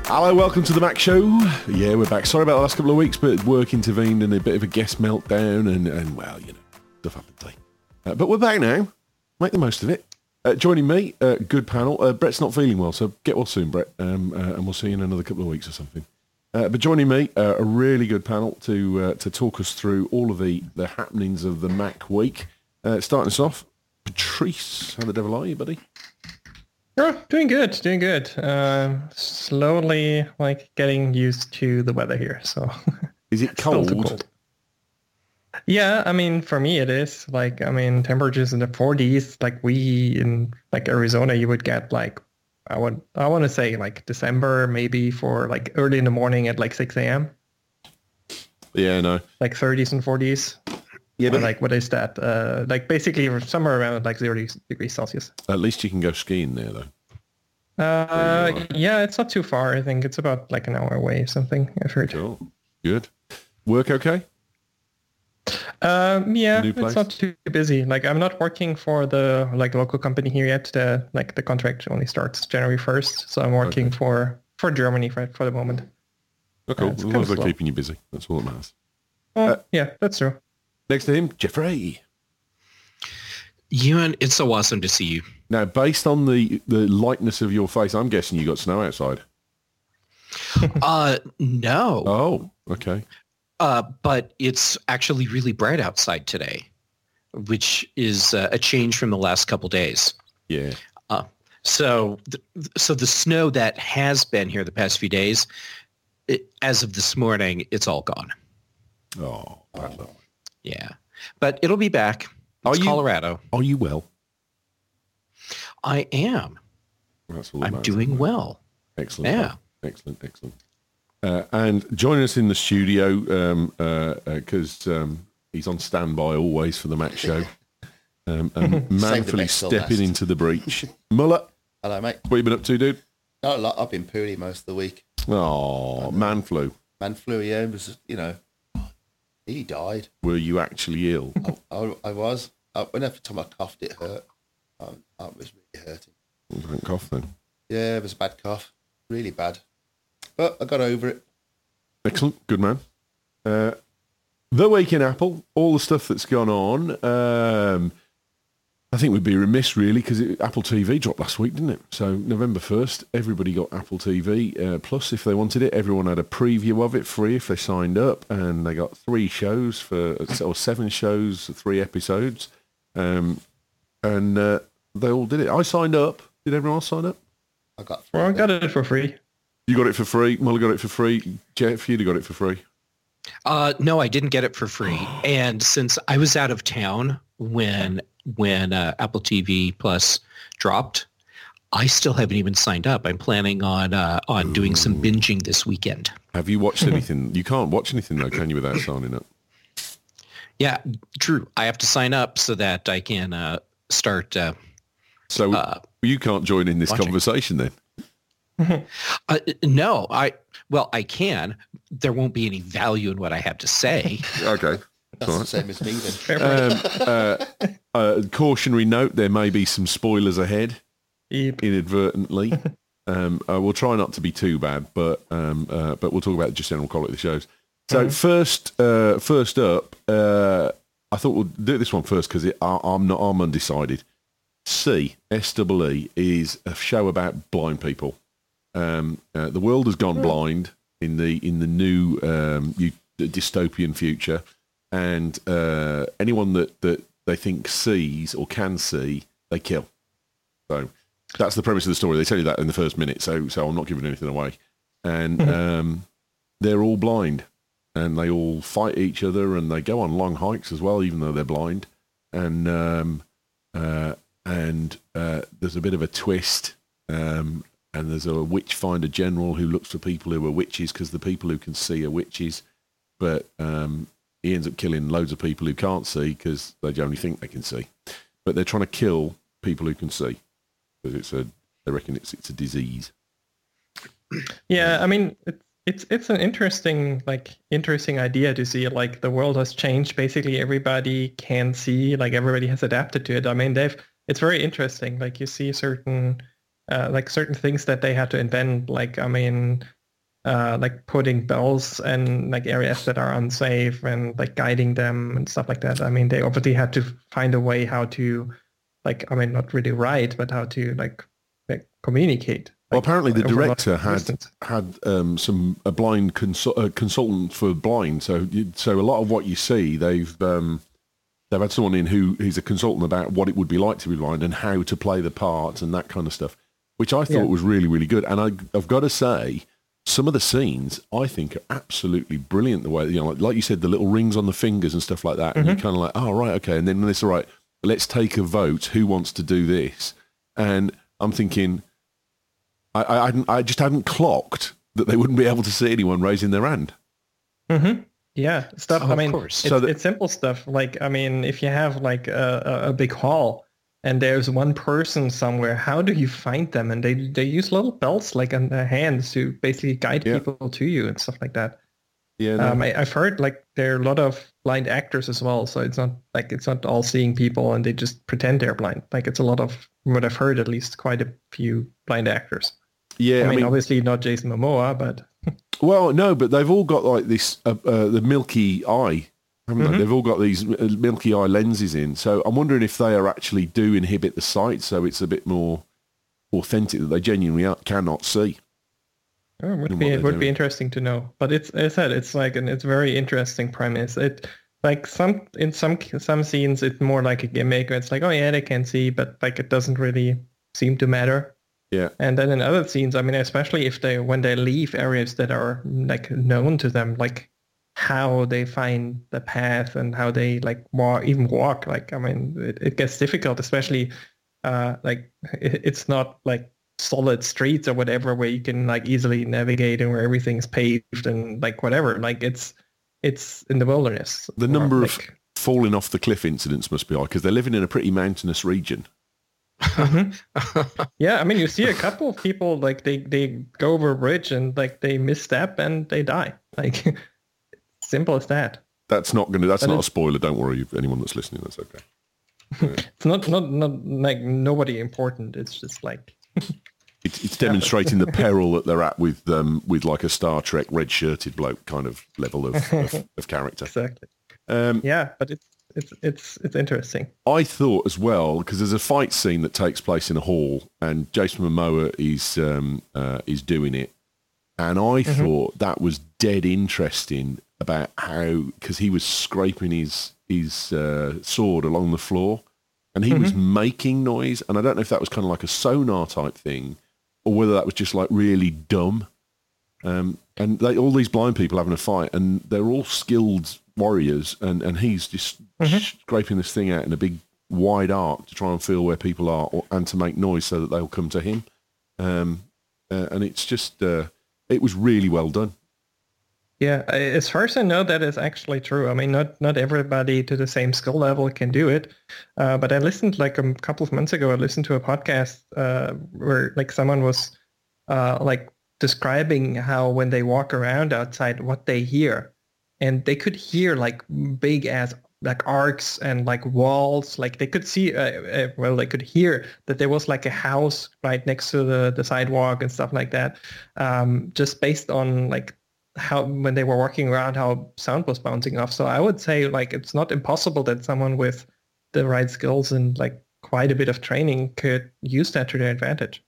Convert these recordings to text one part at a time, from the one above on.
Hello, welcome to the Mac Show. Yeah, we're back. Sorry about the last couple of weeks, but work intervened and a bit of a guest meltdown and well, you know, stuff happened. But we're back now. Make the most of it. Joining me, good panel. Brett's not feeling well, so get well soon, Brett. And we'll see you in another couple of weeks or something. But joining me, a really good panel to talk us through all of the happenings of the Mac week. Starting us off, Patrice, how the devil are you, buddy? Oh, doing good. Slowly, getting used to the weather here. So, is it cold? Yeah, I mean, for me it is. Temperatures in the 40s. In Arizona, you would get I want to say December, maybe for early in the morning at 6 a.m. Yeah, no. 30s and 40s. Yeah, but what is that? Basically somewhere around 0 degrees Celsius. At least you can go skiing there, though. Yeah, it's not too far. I think it's about an hour away or something, I've heard. Cool. Good. Work okay? Yeah, it's not too busy. I'm not working for the local company here yet. The contract only starts January 1st, so I'm working for Germany for the moment. Oh, cool. As long as they're keeping you busy, that's all that matters. Yeah, that's true. Next to him, Jeffrey. Ewan, it's so awesome to see you. Now, based on the lightness of your face, I'm guessing you got snow outside. No. Oh, okay. But it's actually really bright outside today, which is a change from the last couple days. Yeah. So the snow that has been here the past few days, as of this morning, it's all gone. Oh, bad luck. Yeah, but it'll be back. It's Colorado. Are you well? I am. That's all I'm doing well. Excellent. Yeah. Excellent. And joining us in the studio, because he's on standby always for the Mac Show, and manfully stepping into the breach. Muller. Hello, mate. What have you been up to, dude? Not a lot. I've been poorly most of the week. Oh, man flu. Man flu, yeah. It was, he died. Were you actually ill? I was. Whenever time I coughed, it hurt. It was really hurting. Don't cough then. Yeah, it was a bad cough. Really bad. But I got over it. Excellent. Good man. The week in Apple, all the stuff that's gone on. I think we'd be remiss, really, because Apple TV dropped last week, didn't it? So November 1st, everybody got Apple TV Plus if they wanted it. Everyone had a preview of it free if they signed up, and they got 3 shows or 7 shows, 3 episodes, and they all did it. I signed up. Did everyone else sign up? I got it for free. You got it for free. Muller got it for free. Jeff, you'd have got it for free. No, I didn't get it for free. And since I was out of town when Apple TV Plus dropped, I still haven't even signed up. I'm planning on doing some binging this weekend. Have you watched anything? You can't watch anything, though, can you, without signing up? Yeah, true. I have to sign up so that I can start. So you can't join in this conversation then? No, I can. There won't be any value in what I have to say. Okay. That's the same as me then. Cautionary note, there may be some spoilers ahead, Yep. inadvertently. We'll try not to be too bad, but we'll talk about just general quality of the shows. So first up, I thought we'll do this one first because I'm undecided. SEE is a show about blind people. The world has gone blind in the new dystopian future, and anyone that they think sees or can see, they kill. So that's the premise of the story. They tell you that in the first minute, so I'm not giving anything away. And they're all blind, and they all fight each other, and they go on long hikes as well, even though they're blind. And there's a bit of a twist. And there's a witch finder general who looks for people who are witches because the people who can see are witches. But he ends up killing loads of people who can't see because they only think they can see. But they're trying to kill people who can see because they reckon it's a disease. Yeah, I mean, it's an interesting idea to see the world has changed. Basically, everybody can see. Everybody has adapted to it. I mean, it's very interesting. You see certain things that they had to invent. like putting bells and like areas that are unsafe and like guiding them and stuff like that. I mean, they obviously had to find a way how to, like, I mean, not really write, but how to like communicate. Well, Like, apparently the over a lot director of distance. had a blind consultant for blind. So a lot of what you see, they've had someone in who's a consultant about what it would be like to be blind and how to play the part and that kind of stuff, which I thought was really, really good. And I've got to say, some of the scenes I think are absolutely brilliant. The way, you know, like you said, the little rings on the fingers and stuff like that. And you're kind of like, oh, right, okay. And then it's all right, let's take a vote. Who wants to do this? And I'm thinking, I just hadn't clocked that they wouldn't be able to see anyone raising their hand. Mm-hmm. Yeah, stuff. Oh, I of mean, course. it's simple stuff. Like, I mean, if you have like a big hall and there's one person somewhere, how do you find them? And they use little bells like on their hands to basically guide people to you and stuff like that. Yeah, no. I've heard like there are a lot of blind actors as well, so it's not all seeing people and they just pretend they're blind. Like it's a lot of, from what I've heard, at least quite a few blind actors. Yeah, I mean obviously not Jason Momoa, but well, no, but they've all got like this the milky eye, haven't they? They've all got these milky eye lenses in. So I'm wondering if they are actually do inhibit the sight, so it's a bit more authentic that they genuinely cannot see. oh, it would be interesting to know. But it's, as I said, it's like it's a very interesting premise. It like some scenes it's more like a gimmick. Where it's like, oh yeah, they can see, but like it doesn't really seem to matter. Yeah. And then in other scenes, I mean, especially when they leave areas that are like known to them, like how they find the path and how they like walk. Like, I mean, it gets difficult, especially like it's not like solid streets or whatever where you can like easily navigate and where everything's paved and like whatever. Like it's in the wilderness. The number of falling off the cliff incidents must be high because they're living in a pretty mountainous region. Yeah, I mean, you see a couple of people like they go over a bridge and like they misstep and they die. Like simple as that. That's not a spoiler. Don't worry, anyone that's listening, that's okay. Yeah. It's not like nobody important. It's just like it's demonstrating the peril that they're at with like a Star Trek red shirted bloke kind of level of character. Exactly. Yeah, but it's interesting. I thought as well, because there's a fight scene that takes place in a hall, and Jason Momoa is doing it, and I thought that was dead interesting about how, because he was scraping his sword along the floor, and he was making noise, and I don't know if that was kind of like a sonar type thing, or whether that was just like really dumb. And all these blind people having a fight, and they're all skilled warriors, and he's just scraping this thing out in a big wide arc to try and feel where people are and to make noise so that they'll come to him. And it's just, it was really well done. Yeah, as far as I know, that is actually true. I mean, not everybody to the same skill level can do it. But I listened like a couple of months ago, I listened to a podcast where like someone was like describing how when they walk around outside, what they hear. And they could hear like big ass like arcs and like walls. Like they could see, they could hear that there was like a house right next to the sidewalk and stuff like that. Just based on like how when they were walking around, how sound was bouncing off. So I would say like it's not impossible that someone with the right skills and like quite a bit of training could use that to their advantage.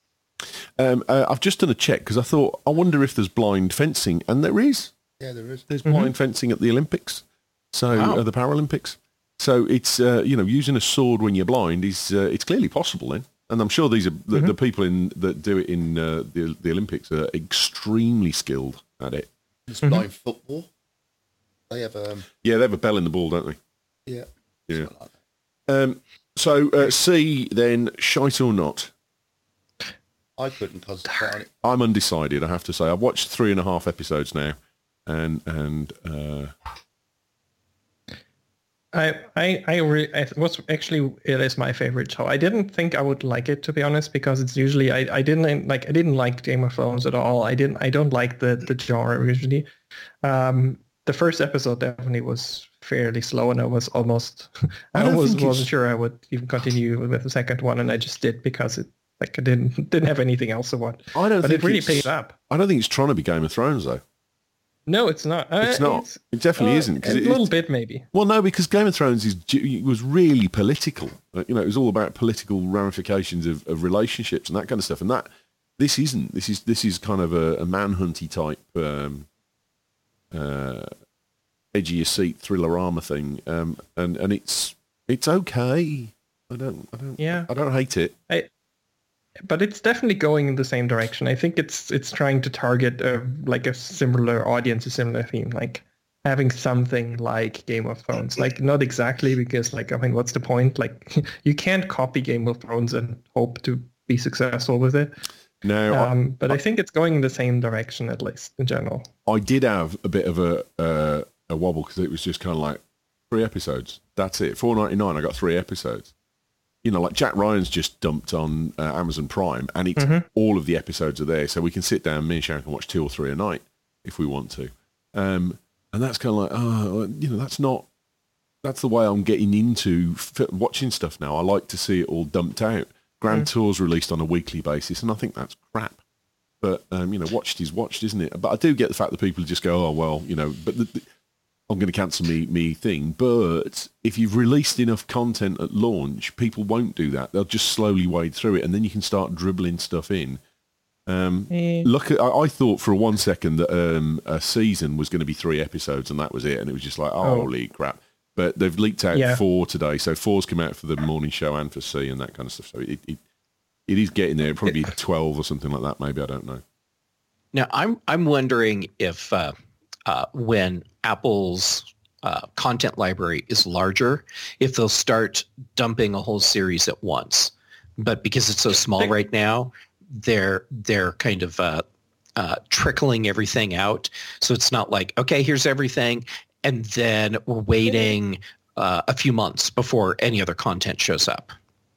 I've just done a check because I wonder if there's blind fencing, and there is. Yeah, there is. There's blind fencing at the Olympics, so the Paralympics. So it's using a sword when you're blind is it's clearly possible then, and I'm sure these are the people that do it in the Olympics are extremely skilled at it. It's blind football. They have they have a bell in the ball, don't they? Yeah. Like that. So C then, shite or not? I couldn't concentrate on it. I'm undecided. I have to say, I've watched 3.5 episodes now. And it is my favorite show. I didn't think I would like it, to be honest, because it's usually I didn't like Game of Thrones at all. I don't like the genre usually. The first episode definitely was fairly slow, and I was almost wasn't sure I would even continue with the second one, and I just did because Like I didn't have anything else to watch. I don't But think it really it's- paid up. I don't think it's trying to be Game of Thrones though. No, it's not. It's not. It definitely isn't. A Because little bit maybe. Well, no, because Game of Thrones was really political. You know, it was all about political ramifications of relationships and that kind of stuff. And this isn't. This is kind of a manhunty type, edge of your seat thriller-armor thing. And it's okay. I don't hate it. But it's definitely going in the same direction. I think it's trying to target like a similar audience, a similar theme, like having something like Game of Thrones. Like not exactly because like, I mean, what's the point? Like you can't copy Game of Thrones and hope to be successful with it. No, But I think it's going in the same direction, at least in general. I did have a bit of a wobble because it was just kind of like 3 episodes. That's it. $4.99. I got 3 episodes. You know, like Jack Ryan's just dumped on Amazon Prime, and it's all of the episodes are there, so we can sit down. Me and Sharon can watch 2 or 3 a night if we want to. And that's kind of like, you know, that's the way I'm getting into watching stuff now. I like to see it all dumped out. Grand Tour's released on a weekly basis, and I think that's crap. But you know, watched is watched, isn't it? But I do get the fact that people just go, oh well, you know, but I'm going to cancel me thing. But if you've released enough content at launch, people won't do that. They'll just slowly wade through it, and then you can start dribbling stuff in. Look, I thought for 1 second that a season was going to be 3 episodes, and that was it. And it was just like, holy crap. But they've leaked out 4 today, so 4's come out for the morning show and for C and that kind of stuff. So it is getting there. It'll probably be 12 or something like that. Maybe, I don't know. Now, I'm wondering if when Apple's content library is larger, if they'll start dumping a whole series at once. But because it's so small right now, they're kind of trickling everything out. So it's not like, okay, here's everything, and then we're waiting a few months before any other content shows up.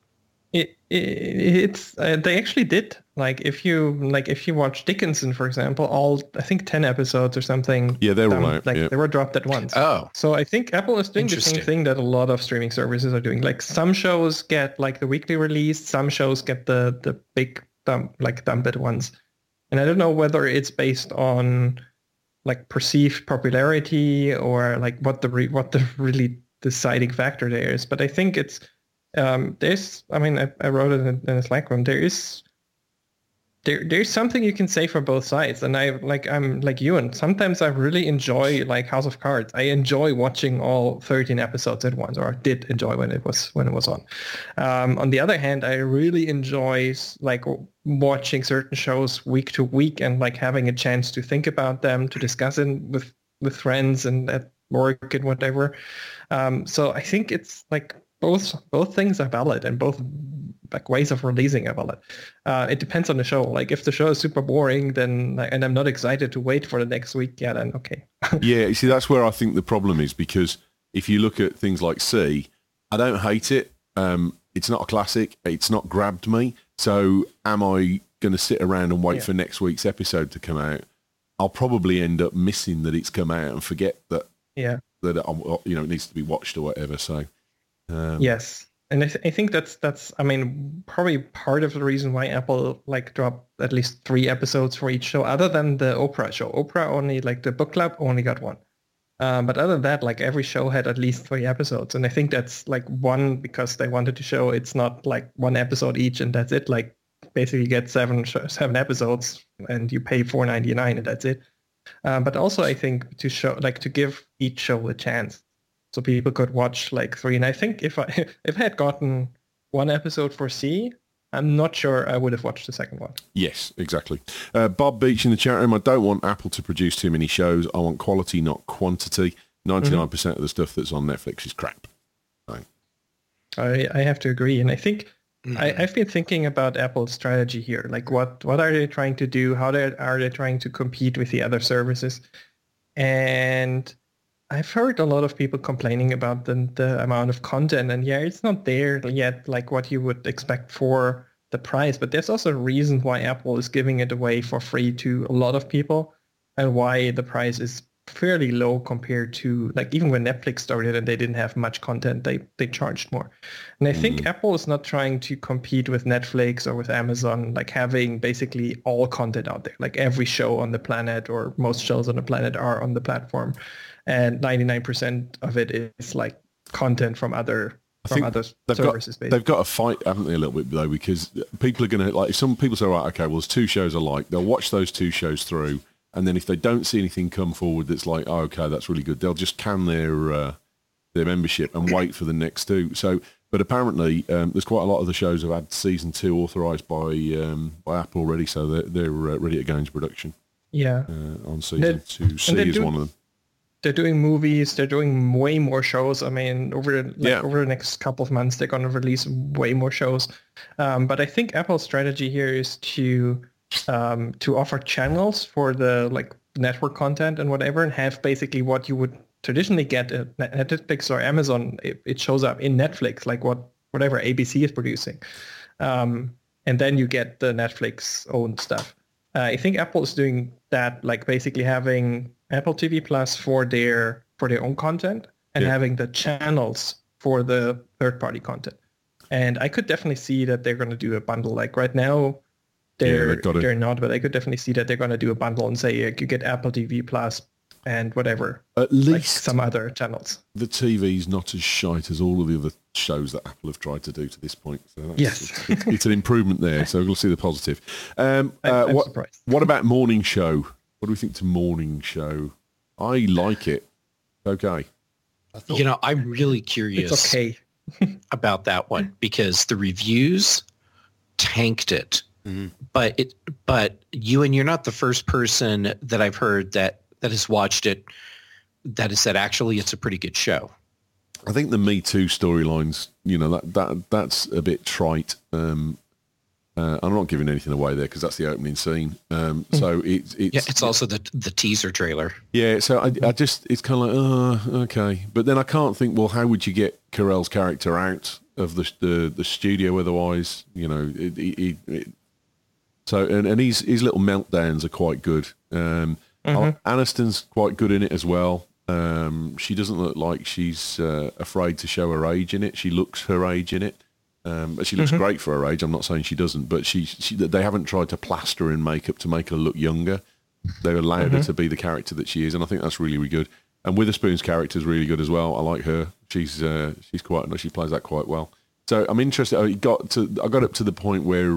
It's they actually did, like if you watch Dickinson, for example, all I think 10 episodes or something. Yeah, they were all out. They were dropped at once. Oh, so I think Apple is doing the same thing that a lot of streaming services are doing. Like some shows get like the weekly release, some shows get the big dump it ones. And I don't know whether it's based on like perceived popularity or like what the really deciding factor there is. But I think it's there's, I mean, I wrote it in a Slack room. There's something you can say for both sides, and I'm like you, and sometimes I really enjoy like House of Cards. I enjoy watching all 13 episodes at once, or did enjoy when it was on. On the other hand, I really enjoy like watching certain shows week to week and like having a chance to think about them, to discuss it with friends and at work and whatever. So I think it's like both things are valid, and both like ways of releasing are valid. It depends on the show. Like if the show is super boring, then and I'm not excited to wait for the next week, yeah, then okay. Yeah, you see, that's where I think the problem is, because if you look at things like C, I don't hate it. It's not a classic. It's not grabbed me. So am I going to sit around and wait for next week's episode to come out? I'll probably end up missing that it's come out and forget that that it needs to be watched or whatever. So yes. And I think that's I mean, probably part of the reason why Apple like dropped at least 3 episodes for each show, other than the Oprah show. Oprah only, like the book club only got 1. But other than that, like every show had at least 3 episodes. And I think that's like one because they wanted to show it's not like 1 episode each and that's it. Like basically you get 7 episodes and you pay $4.99 and that's it. But also I think to give each show a chance. So people could watch like 3. And I think if I had gotten 1 episode for C, I'm not sure I would have watched the second one. Yes, exactly. Bob Beach in the chat room, I don't want Apple to produce too many shows. I want quality, not quantity. 99% of the stuff that's on Netflix is crap. Right. I have to agree. And I think I've been thinking about Apple's strategy here. Like what are they trying to do? How are they trying to compete with the other services? And I've heard a lot of people complaining about the amount of content, and it's not there yet, like what you would expect for the price. But there's also a reason why Apple is giving it away for free to a lot of people, and why the price is fairly low compared to like even when Netflix started and they didn't have much content, they charged more. And I think Apple is not trying to compete with Netflix or with Amazon, like having basically all content out there. Like every show on the planet or most shows on the planet are on the platform, and 99% of it is like content from other services. They've got to fight, haven't they, a little bit though, because people are going to, like, some people say, right, okay, well, there's 2 shows alike. They'll watch those 2 shows through, and then if they don't see anything come forward that's like, oh, okay, that's really good, they'll just can their membership and wait for the next 2. So, but apparently, there's quite a lot of the shows have had season 2 authorised by Apple already, so they're ready to go into production. Yeah, on season 2. C is one of them. They're doing movies. They're doing way more shows. I mean, over the next couple of months, they're going to release way more shows. But I think Apple's strategy here is to offer channels for the like network content and whatever, and have basically what you would traditionally get at Netflix or Amazon. It shows up in Netflix, like whatever ABC is producing, and then you get the Netflix owned stuff. I think Apple is doing that, like basically having Apple TV Plus for their own content and having the channels for the third-party content. And I could definitely see that they're going to do a bundle. Like right now, they're not, but I could definitely see that they're going to do a bundle and say you get Apple TV Plus and whatever. At least like some other channels. The TV's not as shite as all of the other shows that Apple have tried to do to this point. So it's an improvement there. So we'll see the positive. I'm surprised. What about Morning Show? What do we think to Morning Show? I like it. Okay. I'm really curious it's okay. about that one because the reviews tanked it. Mm-hmm. But you're not the first person that I've heard that has watched it that has said actually it's a pretty good show. I think the Me Too storylines, that's a bit trite. I'm not giving anything away there because that's the opening scene. So it's also the teaser trailer. Yeah, so I just it's kind of like okay, but then I can't think. Well, how would you get Carell's character out of the studio otherwise? So his little meltdowns are quite good. Aniston's quite good in it as well. She doesn't look like she's afraid to show her age in it. She looks her age in it. But she looks great for her age. I'm not saying she doesn't, but they haven't tried to plaster her in makeup to make her look younger. They allowed her to be the character that she is, and I think that's really, really good. And Witherspoon's character is really good as well. I like her. She's quite. She plays that quite well. So I'm interested. I got up to the point where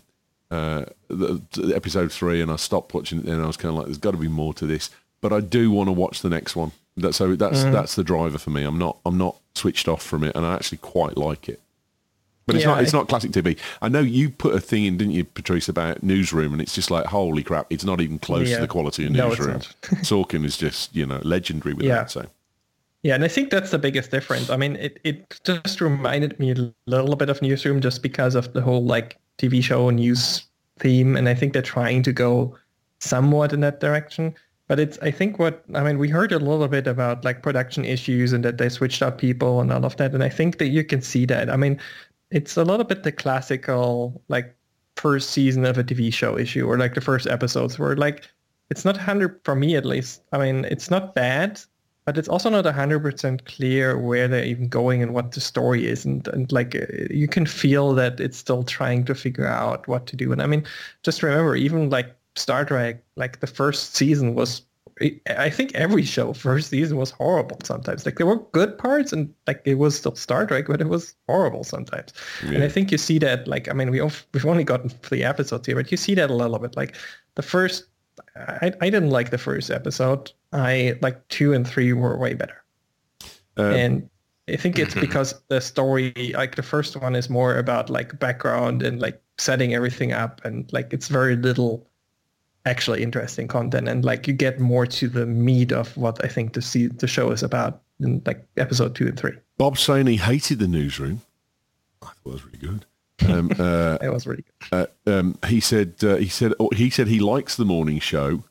the episode 3, and I stopped watching it. And I was kind of like, there's got to be more to this. But I do want to watch the next one. That's the driver for me. I'm not switched off from it, and I actually quite like it. But it's not classic TV. I know you put a thing in, didn't you, Patrice, about Newsroom, and it's just like, holy crap, it's not even close to the quality of Newsroom. Sorkin is just, legendary with that. So. Yeah, and I think that's the biggest difference. I mean, it just reminded me a little bit of Newsroom just because of the whole like TV show news theme, and I think they're trying to go somewhat in that direction. But we heard a little bit about like production issues and that they switched out people and all of that, and I think that you can see that. I mean, it's a little bit the classical like first season of a TV show issue, or like the first episodes where like it's not 100 for me at least. I mean, it's not bad, but it's also not 100% clear where they're even going and what the story is, and like you can feel that it's still trying to figure out what to do. And I mean, just remember, even like Star Trek, like the first season was. I think every show first season was horrible sometimes. Like there were good parts and like it was still Star Trek, but it was horrible sometimes. Yeah. And I think you see that, like, I mean, we've only gotten 3 episodes here, but you see that a little bit. Like the first, I didn't like the first episode. I like 2 and 3 were way better. And I think it's because the story, like the first one is more about like background and like setting everything up, and like it's very little actually interesting content, and like you get more to the meat of what I think the show is about in like episode 2 and 3. Bob's saying he hated the Newsroom. I thought it was really good. It was really good. He said he likes the morning show,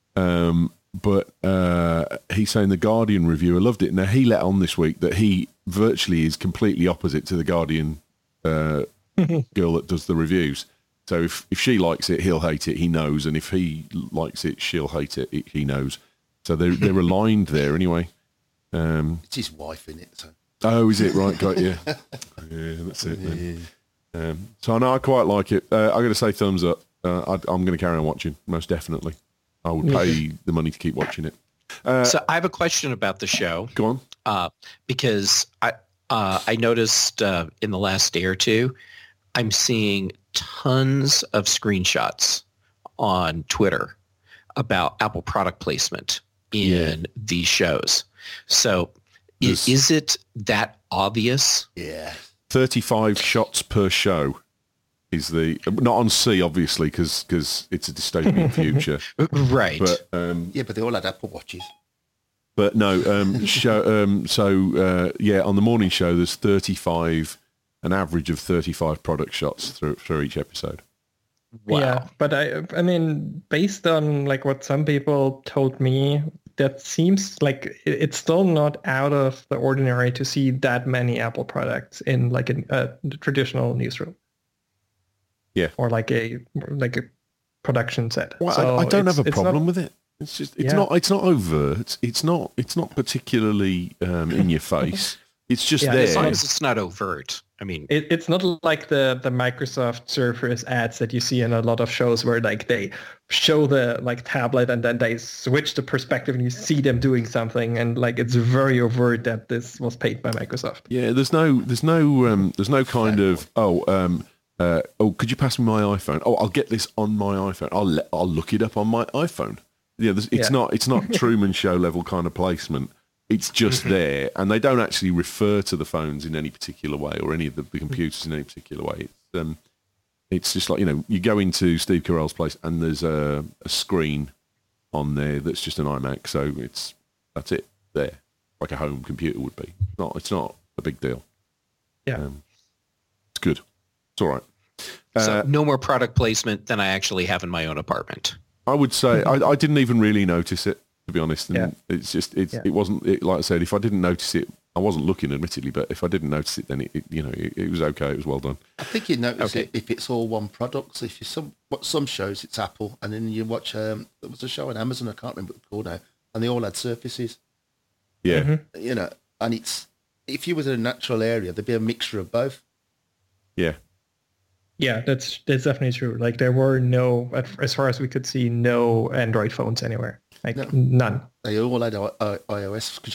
but he's saying the Guardian reviewer loved it. Now he let on this week that he virtually is completely opposite to the Guardian girl that does the reviews. So if she likes it, he'll hate it. He knows, and if he likes it, she'll hate it. He knows. So they're aligned there anyway. It's his wife in it. So. Oh, is it right? Got you. Yeah, that's it. Then. So I know I quite like it. I'm going to say thumbs up. I'm going to carry on watching, most definitely. I would pay the money to keep watching it. So I have a question about the show. Go on. Because I noticed in the last day or two, I'm seeing tons of screenshots on Twitter about Apple product placement in these shows. So is it that obvious? Yeah. 35 shots per show is not on C, obviously, because it's a dystopian future. Right. But, but they all had Apple Watches. But no, on the morning show, there's 35, an average of 35 product shots through each episode. Wow. Yeah, but I mean, based on like what some people told me, that seems like it's still not out of the ordinary to see that many Apple products in like a traditional newsroom. Yeah. Or like a production set. Well, so I don't have a problem with it. It's just it's not overt. It's not particularly in your face. It's just there. As long as it's not overt. I mean, it's not like the Microsoft Surface ads that you see in a lot of shows where like they show the like tablet and then they switch the perspective and you see them doing something and like it's very overt that this was paid by Microsoft. Yeah, there's no kind of could you pass me my iPhone? Oh, I'll get this on my iPhone. I'll look it up on my iPhone. Yeah, it's not Truman Show level kind of placement. It's just there, and they don't actually refer to the phones in any particular way or any of the computers in any particular way. It's just like, you go into Steve Carell's place and there's a screen on there that's just an iMac, so that's it there, like a home computer would be. It's not a big deal. Yeah, it's good. It's all right. So no more product placement than I actually have in my own apartment. I would say I didn't even really notice it, to be honest. And it's just it wasn't like I said. If I didn't notice it, I wasn't looking, admittedly. But if I didn't notice it, then it was okay. It was well done. I think you notice it if it's all one product. So if you watch some shows, it's Apple, and then you watch there was a show on Amazon. I can't remember what it's called now, and they all had Surfaces. Yeah, and it's if you was in a natural area, there'd be a mixture of both. Yeah. Yeah, that's definitely true. Like there were as far as we could see, no Android phones anywhere. Like none. They all had iOS because you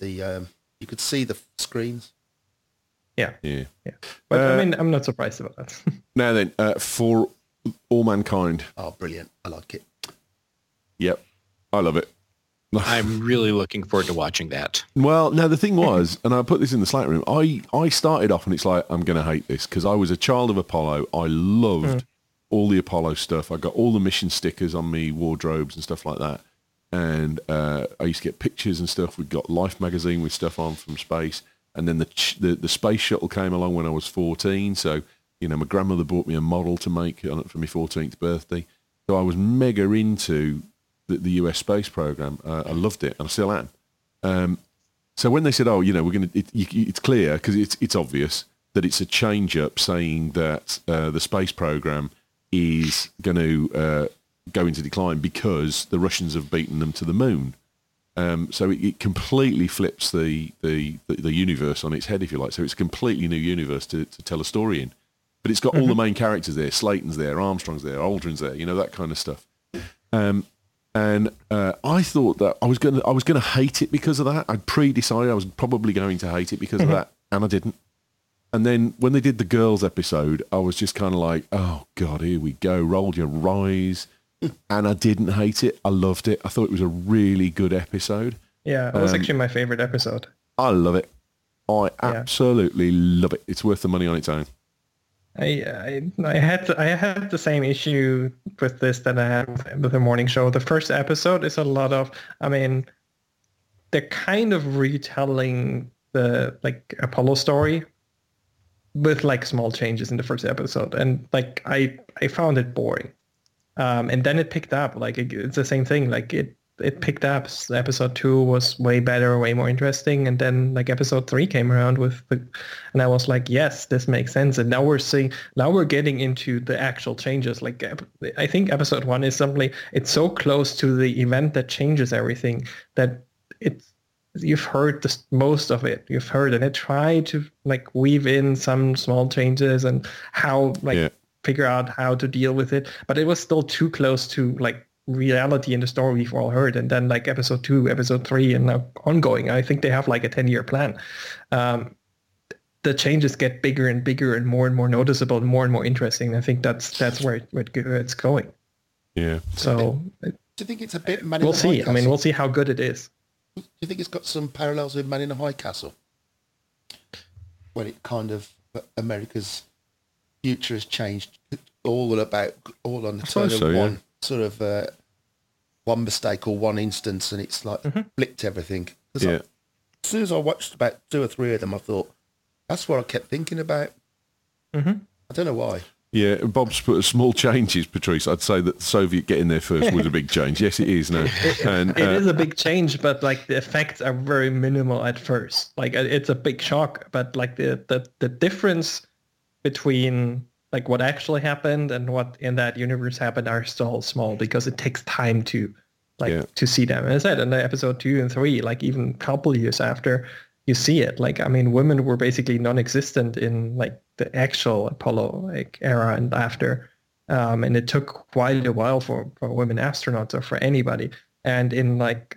could see the screens. Yeah. But I mean, I'm not surprised about that. Now then, For All Mankind. Oh, brilliant! I like it. Yep, I love it. I'm really looking forward to watching that. Well, now the thing was, and I put this in the Slack room, I started off and it's like, I'm going to hate this because I was a child of Apollo. I loved all the Apollo stuff. I got all the mission stickers on me, wardrobes and stuff like that. And I used to get pictures and stuff. We got Life magazine with stuff on from space. And then the space shuttle came along when I was 14. So, my grandmother bought me a model to make for my 14th birthday. So I was mega into the US space program. I loved it, and I still am. So when they said, "Oh, we're going to," it's clear because it's obvious that it's a change up, saying that the space program is going to go into decline because the Russians have beaten them to the moon. So it completely flips the universe on its head, if you like. So it's a completely new universe to tell a story in. But it's got all the main characters there. Slayton's there, Armstrong's there, Aldrin's there. That kind of stuff. And I thought that I was going to hate it because of that. I'd pre-decided I was probably going to hate it because of that, and I didn't. And then when they did the girls episode, I was just kind of like, oh God, here we go. Rolled your eyes. And I didn't hate it. I loved it. I thought it was a really good epised. Yeah, it was actually my favorite episode. I love it. I absolutely love it. It's worth the money on its own. I had the same issue with this that I had with the morning show. The first episode is a lot of, they're kind of retelling the Apollo story with small changes in the first episode, and I found it boring. And then it picked up. It's the same thing. it picked up. Episode 2 was way better, way more interesting, and then like episode 3 came around and I was like, yes, this makes sense. And now we're getting into the actual changes. Like I think episode 1 is it's so close to the event that changes everything that you've heard most of it. You've heard, and it tried to like weave in some small changes and how figure out how to deal with it, but it was still too close to like reality in the story we've all heard. And then like episode 2, episode 3, and now ongoing, I think they have like a 10-year plan. The changes get bigger and bigger and more noticeable and more interesting. I think that's where it's going. Yeah. So do you think it's a bit we'll see. I mean, we'll see how good it is. Do you think it's got some parallels with Man in the High Castle? When it kind of America's future has changed all on the turn of one sort of one mistake or one instance, and it's like flipped everything. As soon as I watched about 2 or 3 of them, I thought that's what I kept thinking about. I don't know why. Yeah, Bob's put small changes, Patrice. I'd say that the Soviet getting there first was a big change. Yes, it is now. It is a big change, but like the effects are very minimal at first. Like it's a big shock, but like the difference between like what actually happened and what in that universe happened are still small because it takes time to to see them. And I said in the episode 2 and 3, like even a couple years after you see it, like, I mean, women were basically non-existent in like the actual Apollo like era and after. And it took quite a while for women astronauts or for anybody. And in like,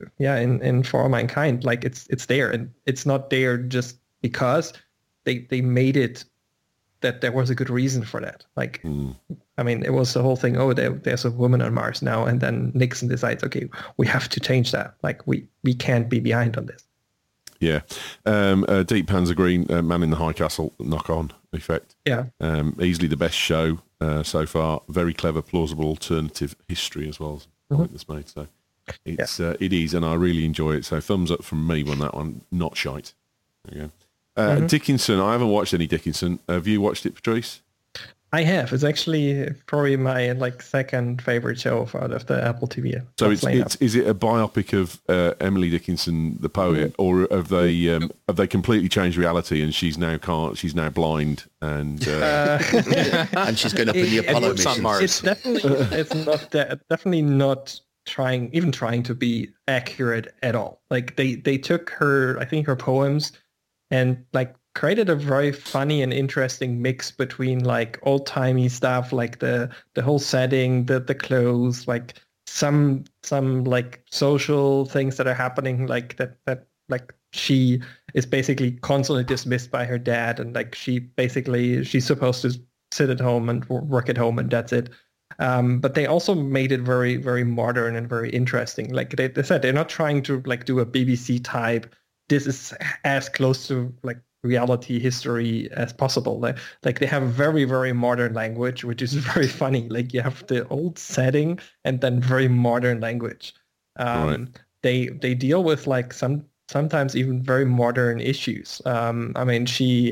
in For All Mankind, like it's there, and it's not there just because they made it that there was a good reason for that. Like, I mean, it was the whole thing, there's a woman on Mars now. And then Nixon decides, okay, we have to change that. Like we can't be behind on this. Yeah. Deep Panzer Green, Man in the High Castle, knock-on effect. Yeah. Easily the best show so far. Very clever, plausible alternative history as well as the point that's made. So it is, and I really enjoy it. So thumbs up from me on that one. Not shite. There you go. Dickinson, I haven't watched any Dickinson. Have you watched it, Patrice? I have. It's actually probably my like second favorite show out of the Apple TV. So is it a biopic of Emily Dickinson, the poet, or have they completely changed reality and she's now blind and and she's going up in the Apollo mission on Mars? It's definitely not trying to be accurate at all. Like they took her poems and like created a very funny and interesting mix between like old-timey stuff, like the whole setting, the clothes, like some like social things that are happening, like that like she is basically constantly dismissed by her dad, and like she's supposed to sit at home and work at home, and that's it. But they also made it very, very modern and very interesting. Like they said, they're not trying to like do a BBC type. This is as close to like reality history as possible. Like they have very, very modern language, which is very funny. Like you have the old setting and then very modern language. Right. They deal with like sometimes even very modern issues. I mean,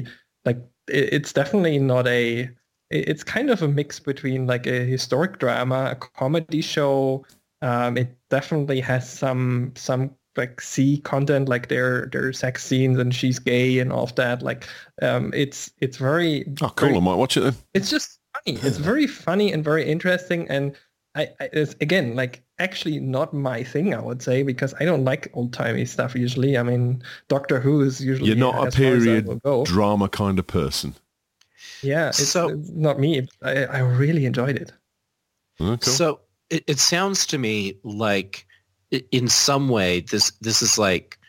it's definitely not it's kind of a mix between like a historic drama, a comedy show. It definitely has some like content, like their sex scenes and she's gay and all of that. Like it's very cool. I might watch it then. It's just funny. It's very funny and very interesting. And it's again like actually not my thing, I would say, because I don't like old timey stuff usually. I mean, Doctor Who is usually you're not a period drama kind of person. Yeah, it's not me. I really enjoyed it. Cool. So it sounds to me like in some way this is like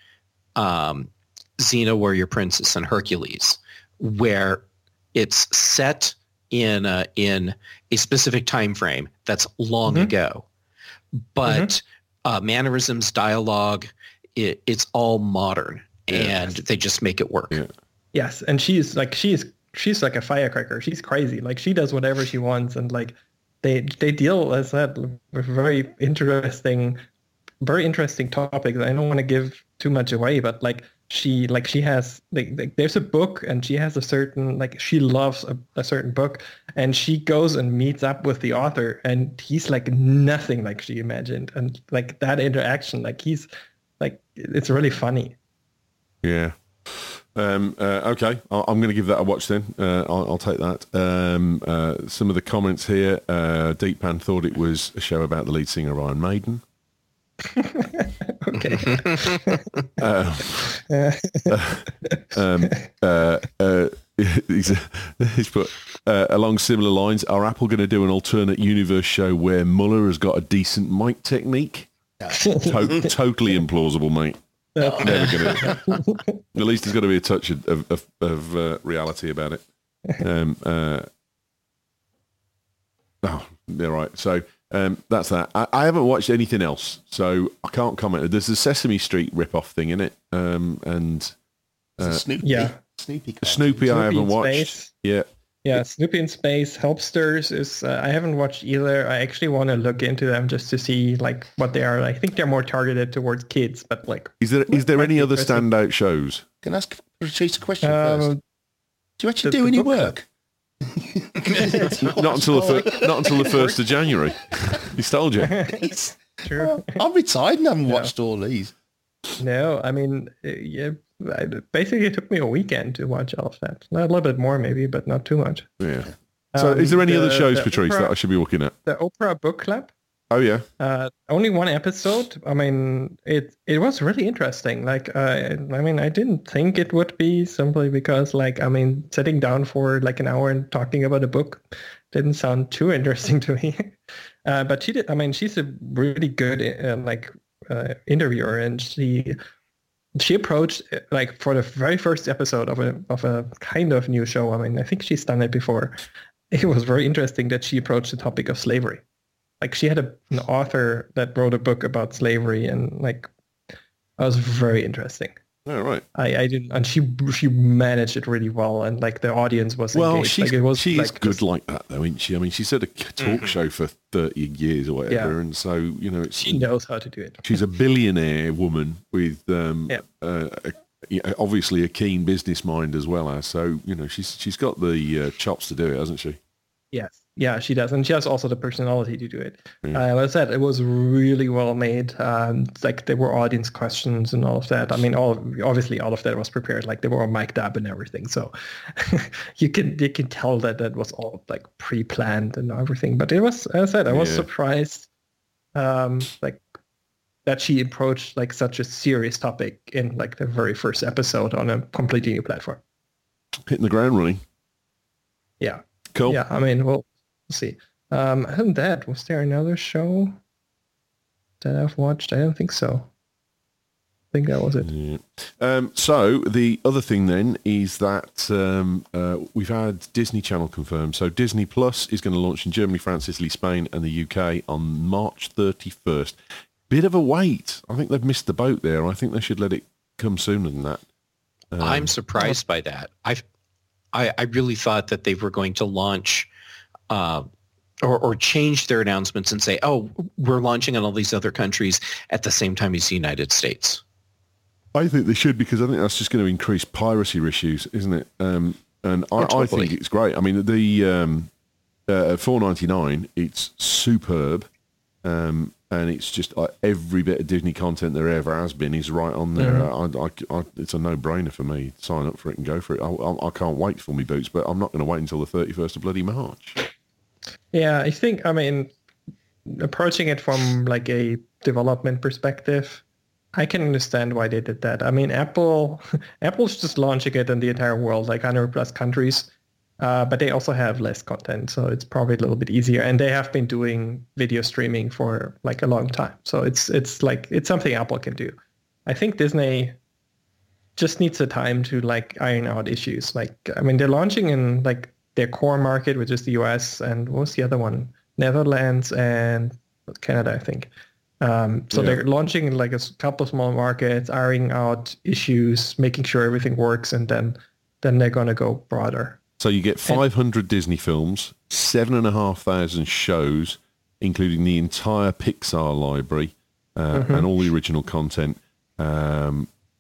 Xena Warrior Princess and Hercules, where it's set in a specific time frame that's long ago, but mannerisms, dialogue, it's all modern, and they just make it work. Yeah. Yes, and she's like a firecracker. She's crazy. Like she does whatever she wants, and like they deal, as I said, with very interesting topics. I don't want to give too much away, but like she has there's a book, and she has a certain, like, she loves a certain book, and she goes and meets up with the author, and he's like nothing like she imagined, and like that interaction, like he's like, it's really funny. Yeah. Okay, I'm going to give that a watch then. I'll take that. Some of the comments here. Deepan thought it was a show about the lead singer of Iron Maiden. Okay. He's put along similar lines. Are Apple going to do an alternate universe show where Mueller has got a decent mic technique? Totally implausible, mate. Never gonna. At least there's got to be a touch of reality about it. Oh, yeah, right. So that's that. I haven't watched anything else, so I can't comment. There's a Sesame Street rip-off thing in it, and Snoopy. Yeah. Snoopy I haven't watched. Space. Yeah, Snoopy in Space. Helpsters is I haven't watched either. I actually want to look into them just to see like what they are. I think they're more targeted towards kids, but like, is there any other standout shows? Can I ask Patrice a question first? Do you actually do any work? Not until the 1st of January. He's told you. True. I'm retired and haven't watched all these. No, I mean, yeah. Basically, it took me a weekend to watch all of that. A little bit more, maybe, but not too much. Yeah. So, is there any other shows, Patrice, that I should be looking at? The Oprah Book Club. Oh yeah. Only one episode. I mean, it was really interesting. Like, I mean, I didn't think it would be, simply because, like, I mean, sitting down for like an hour and talking about a book didn't sound too interesting to me. But she did. I mean, she's a really good interviewer, and she approached, like, for the very first episode of a kind of new show. I mean, I think she's done it before. It was very interesting that she approached the topic of slavery. Like, she had an author that wrote a book about slavery, and like, it was very interesting. Oh, right. I didn't, and she managed it really well, and like the audience was engaged. She's good like that, though, isn't she? I mean, she's had a talk show for 30 years or whatever, and so, you know, she knows how to do it. She's a billionaire woman with obviously a keen business mind as well as, so, you know, she's got the chops to do it, hasn't she? Yes. Yeah, she does. And she has also the personality to do it. Like I said, it was really well made. Like, there were audience questions and all of that. I mean, obviously all of that was prepared. Like, they were all mic'd up and everything. So you can tell that was all like pre-planned and everything. But it was, as I said, I was surprised like that she approached like such a serious topic in like the very first episode on a completely new platform. Hitting the ground running. Yeah. Cool. Yeah, I mean, we'll see. Other than that, was there another show that I've watched? I don't think so. I think that was it. Yeah. So the other thing then is that we've had Disney Channel confirmed. So Disney Plus is going to launch in Germany, France, Italy, Spain, and the UK on March 31st. Bit of a wait. I think they've missed the boat there. I think they should let it come sooner than that. I'm surprised by that. I really thought that they were going to launch or change their announcements and say, oh, we're launching in all these other countries at the same time as the United States. I think they should, because I think that's just going to increase piracy issues, isn't it? And I think it's great. I mean, the $4.99, it's superb. And it's just like every bit of Disney content there ever has been is right on there. It's a no-brainer for me. Sign up for it and go for it. I can't wait for me boots, but I'm not going to wait until the 31st of bloody March. Yeah, I think, I mean, approaching it from like a development perspective, I can understand why they did that. I mean, Apple's just launching it in the entire world, like 100 plus countries. But they also have less content, so it's probably a little bit easier. And they have been doing video streaming for like a long time, so it's something Apple can do. I think Disney just needs the time to like iron out issues. Like, I mean, they're launching in like their core market, which is the US, and what was the other one? Netherlands and Canada, I think. They're launching in like a couple of small markets, ironing out issues, making sure everything works, and then they're going to go broader. So you get 500 Disney films, 7,500 shows, including the entire Pixar library and all the original content.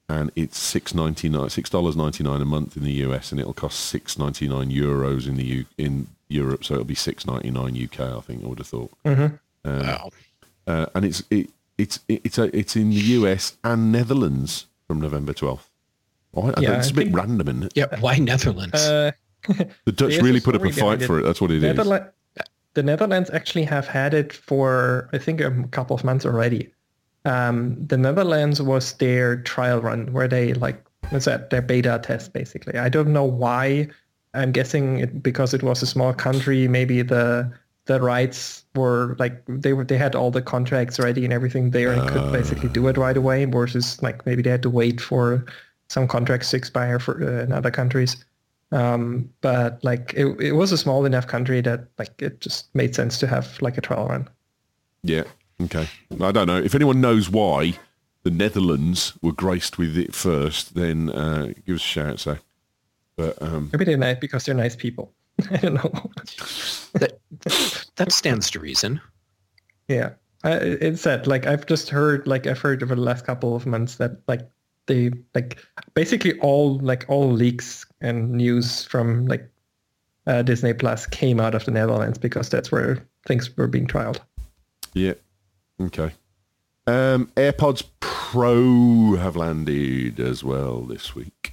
and it's $6.99 a month in the US, and it'll cost €6.99 in Europe, so it'll be $6.99 UK. I think I would have thought. Wow. And it's in the US and Netherlands from November 12th. It's a bit random, isn't it? Yeah, why Netherlands? The Dutch really put up a fight for it. That's what it is. The Netherlands actually have had it for, I think, a couple of months already. The Netherlands was their trial run where they their beta test, basically. I don't know why. I'm guessing because it was a small country, maybe the rights were they had all the contracts ready and everything there and could basically do it right away, versus maybe they had to wait for some contracts to expire for in other countries. But it was a small enough country that it just made sense to have a trial run. Yeah. Okay. I don't know if anyone knows why the Netherlands were graced with it first. Then give us a shout. So, but maybe they're nice because they're nice people. I don't know. That stands to reason. Yeah, it's sad. I've just heard over the last couple of months that they basically all leaks and news from Disney Plus came out of the Netherlands because that's where things were being trialed. Yeah. Okay. AirPods Pro have landed as well this week.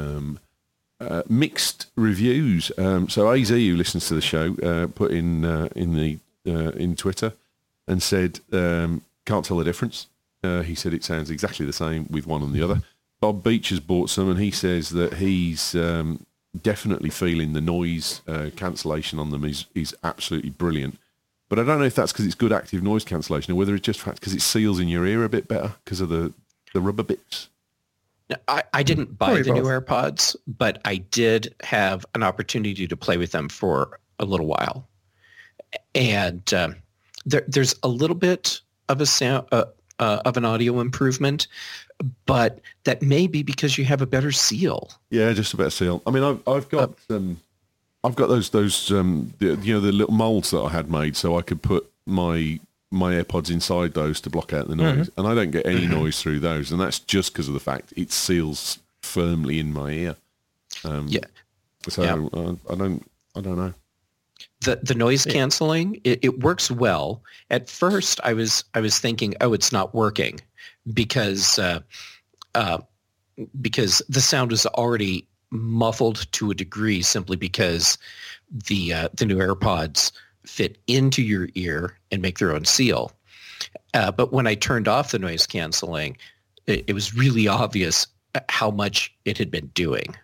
Mixed reviews. So AZ, who listens to the show, put in Twitter and said can't tell the difference. He said it sounds exactly the same with one and the other. Bob Beach has bought some, and he says that he's definitely feeling the noise cancellation on them is absolutely brilliant. But I don't know if that's because it's good active noise cancellation or whether it's just because it seals in your ear a bit better because of the rubber bits. I didn't buy the new AirPods, but I did have an opportunity to play with them for a little while. And there's a little bit of a sound of an audio improvement, but that may be because you have a better seal. Yeah, just a better seal. I mean, I've got those the little molds that I had made so I could put my AirPods inside those to block out the noise, and I don't get any noise through those, and that's just because of the fact it seals firmly in my ear. So I don't know. The noise canceling, it works well. At first, I was thinking, oh, it's not working because the sound is already muffled to a degree simply because the new AirPods fit into your ear and make their own seal. But when I turned off the noise canceling, it was really obvious how much it had been doing.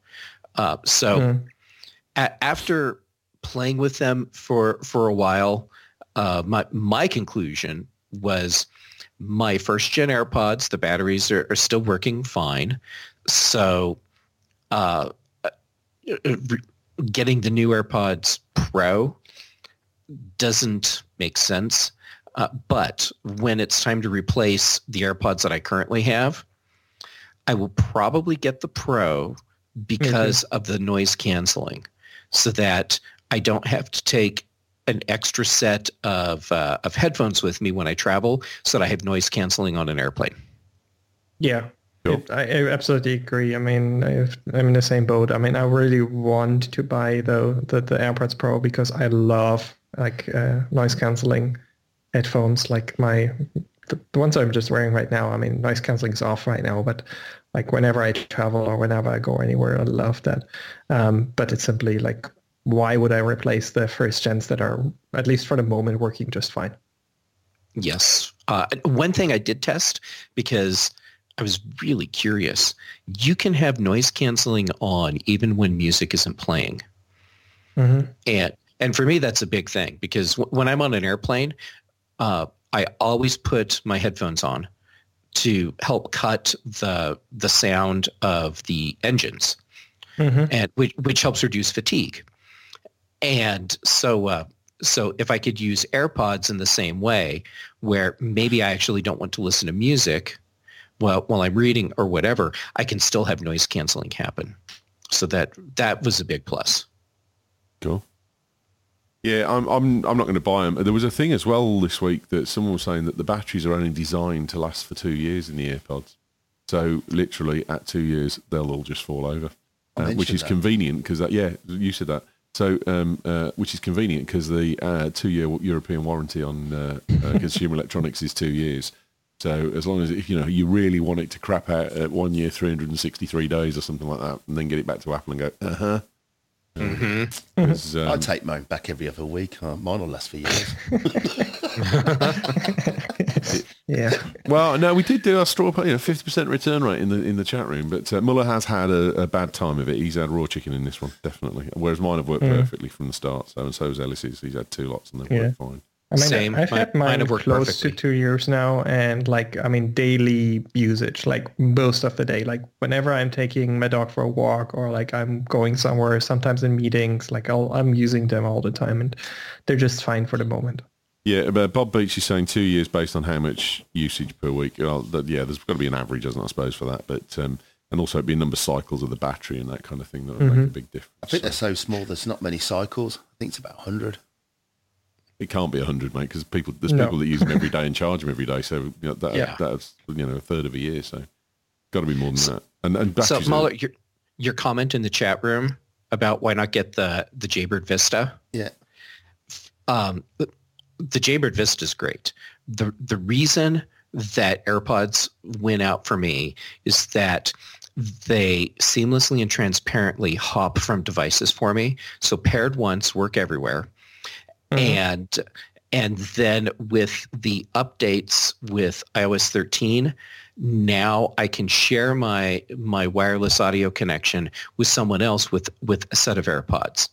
After playing with them for a while, my conclusion was my first gen AirPods, the batteries are still working fine. So getting the new AirPods Pro doesn't make sense. But when it's time to replace the AirPods that I currently have, I will probably get the Pro because of the noise canceling, so that I don't have to take an extra set of headphones with me when I travel, so that I have noise canceling on an airplane. Yeah, cool. I absolutely agree. I mean, I'm in the same boat. I mean, I really want to buy the AirPods Pro because I love noise canceling headphones. The ones I'm just wearing right now. I mean, noise canceling is off right now, but whenever I travel or whenever I go anywhere, I love that. But it's simply why would I replace the first gens that are, at least for the moment, working just fine? Yes. One thing I did test, because I was really curious, you can have noise canceling on even when music isn't playing. And for me, that's a big thing, because when I'm on an airplane, I always put my headphones on to help cut the sound of the engines, and which helps reduce fatigue. And so if I could use AirPods in the same way, where maybe I actually don't want to listen to music while I'm reading or whatever, I can still have noise canceling happen. So that was a big plus. Cool. Yeah, I'm not going to buy them. There was a thing as well this week that someone was saying that the batteries are only designed to last for 2 years in the AirPods. So literally at 2 years, they'll all just fall over, which is that. convenient because you said that. So which is convenient because the 2-year European warranty on consumer electronics is 2 years. So as long as you really want it to crap out at 1 year, 363 days or something like that, and then get it back to Apple and go, I take mine back every other week. Mine will last for years. Yeah. Well, no, we did do our straw, 50% return rate in the chat room, but Muller has had a bad time of it. He's had raw chicken in this one, definitely. Whereas mine have worked perfectly from the start. So is Ellis's. He's had 2 lots and they've worked fine. I mean, Same. I've had mine close perfectly. To 2 years now, and daily usage, most of the day, whenever I'm taking my dog for a walk or I'm going somewhere, sometimes in meetings, I'm using them all the time, and they're just fine for the moment. Yeah, but Bob Beach is saying 2 years based on how much usage per week. There's got to be an average, I suppose, for that, but and also it'd be a number of cycles of the battery and that kind of thing that would make a big difference. I think they're so small. There's not many cycles. I think it's about 100. It can't be 100, mate, because people that use them every day and charge them every day. So that's a third of a year. So got to be more than that. And so Muller, your comment in the chat room about why not get the Jaybird Vista? Yeah. The Jaybird Vista is great. The reason that AirPods win out for me is that they seamlessly and transparently hop from devices for me. So paired once, work everywhere. And then with the updates with iOS 13, now I can share my wireless audio connection with someone else with a set of AirPods.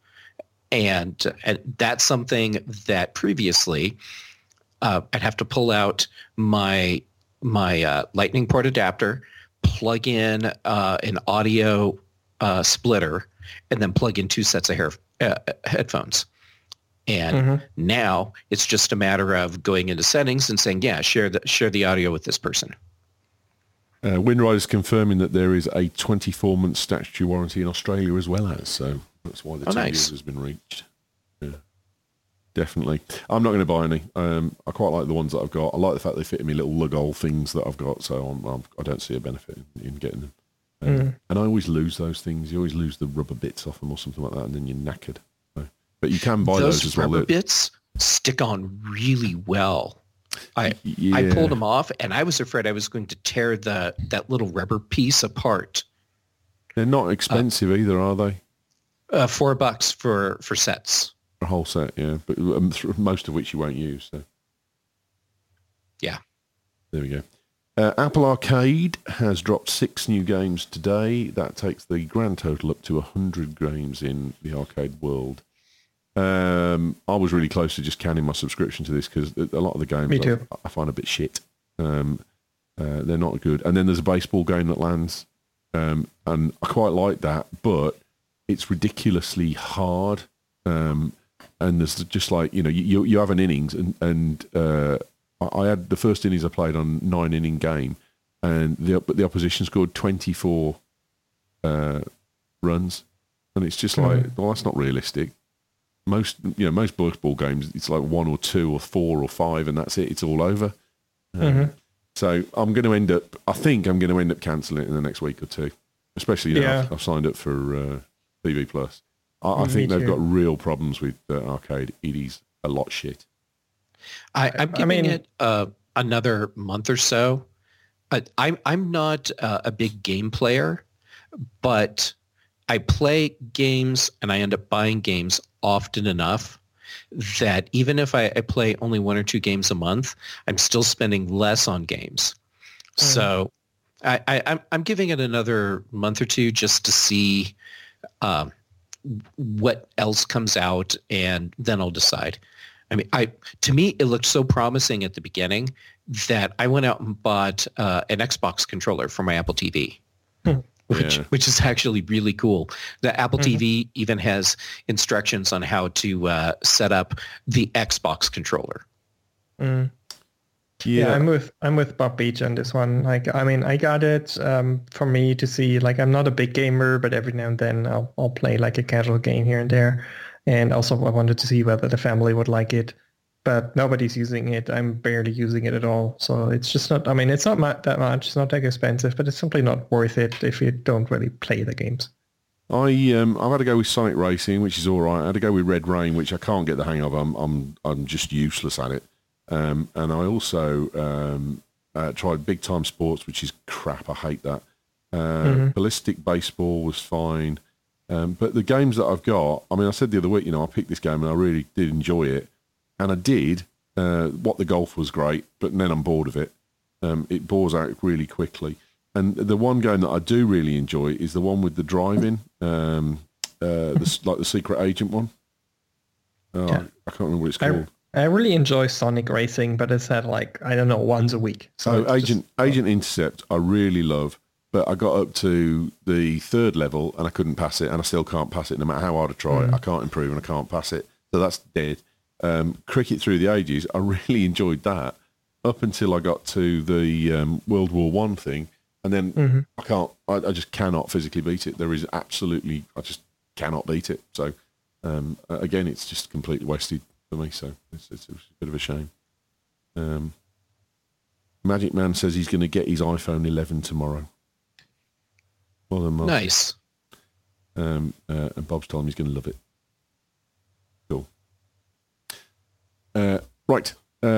And that's something that previously I'd have to pull out my Lightning port adapter, plug in an audio splitter, and then plug in 2 sets of headphones. And now it's just a matter of going into settings and saying, share the audio with this person. Windrider's confirming that there is a 24-month statutory warranty in Australia as well so that's why the 2 years has been reached. Yeah, definitely. I'm not going to buy any. I quite like the ones that I've got. I like the fact they fit in me little lug-hole things that I've got, so I don't see a benefit in getting them. And I always lose those things. You always lose the rubber bits off them or something like that, and then you're knackered. But you can buy those as well. Rubber bits stick on really well. I pulled them off, and I was afraid I was going to tear that little rubber piece apart. They're not expensive either, are they? $4 for sets. A whole set, yeah. But most of which you won't use. So. Yeah. There we go. Apple Arcade has dropped 6 new games today. That takes the grand total up to 100 games in the arcade world. I was really close to just canning my subscription to this because a lot of the games I find a bit shit. They're not good. And then there's a baseball game that lands, and I quite like that, but it's ridiculously hard. And there's just you have an innings, and I had the first innings I played on 9-inning game, and the opposition scored 24 runs, and it's just well, that's not realistic. Most baseball games, it's 1 or 2 or 4 or 5, and that's it. It's all over. So I'm going to end up. I think I'm going to end up cancelling it in the next week or 2. Especially I've signed up for TV Plus. I think they've got real problems with arcade. It is a lot shit. I'm giving it another month or so. I'm not a big game player, but I play games and I end up buying games often enough that even if I play only 1 or 2 games a month, I'm still spending less on games. So I'm giving it another month or 2 just to see what else comes out, and then I'll decide. I mean, to me, it looked so promising at the beginning that I went out and bought an Xbox controller for my Apple TV. Which is actually really cool. The Apple TV even has instructions on how to set up the Xbox controller. Yeah, I'm with Bob Beach on this one. I got it for me to see. I'm not a big gamer, but every now and then I'll play a casual game here and there. And also, I wanted to see whether the family would like it. but nobody's using it. I'm barely using it at all. So it's just not, I mean, it's not that much. It's not that expensive, but it's simply not worth it if you don't really play the games. I've had to go with Sonic Racing, which is all right. I had to go with Red Rain, which I can't get the hang of. I'm just useless at it. And I also tried Big Time Sports, which is crap. I hate that. Ballistic Baseball was fine. But the games that I've got, I mean, I said the other week, I picked this game and I really did enjoy it. And I did. What the Golf was great, but then I'm bored of it. It bores out really quickly. And the one game that I do really enjoy is the one with the driving, like the secret agent one. I can't remember what it's called. I really enjoy Sonic Racing, but it's at I don't know, once a week. So Agent Intercept, I really love, but I got up to the third level and I couldn't pass it, and I still can't pass it no matter how hard I try. I can't improve and I can't pass it. So that's dead. Cricket Through the Ages, I really enjoyed that up until I got to the World War One thing. And then I just cannot physically beat it. I just cannot beat it. So, again, it's just completely wasted for me. So it's a bit of a shame. Magic Man says he's going to get his iPhone 11 tomorrow. Well done, Mark. Nice. And Bob's told him he's going to love it. Cool. Right.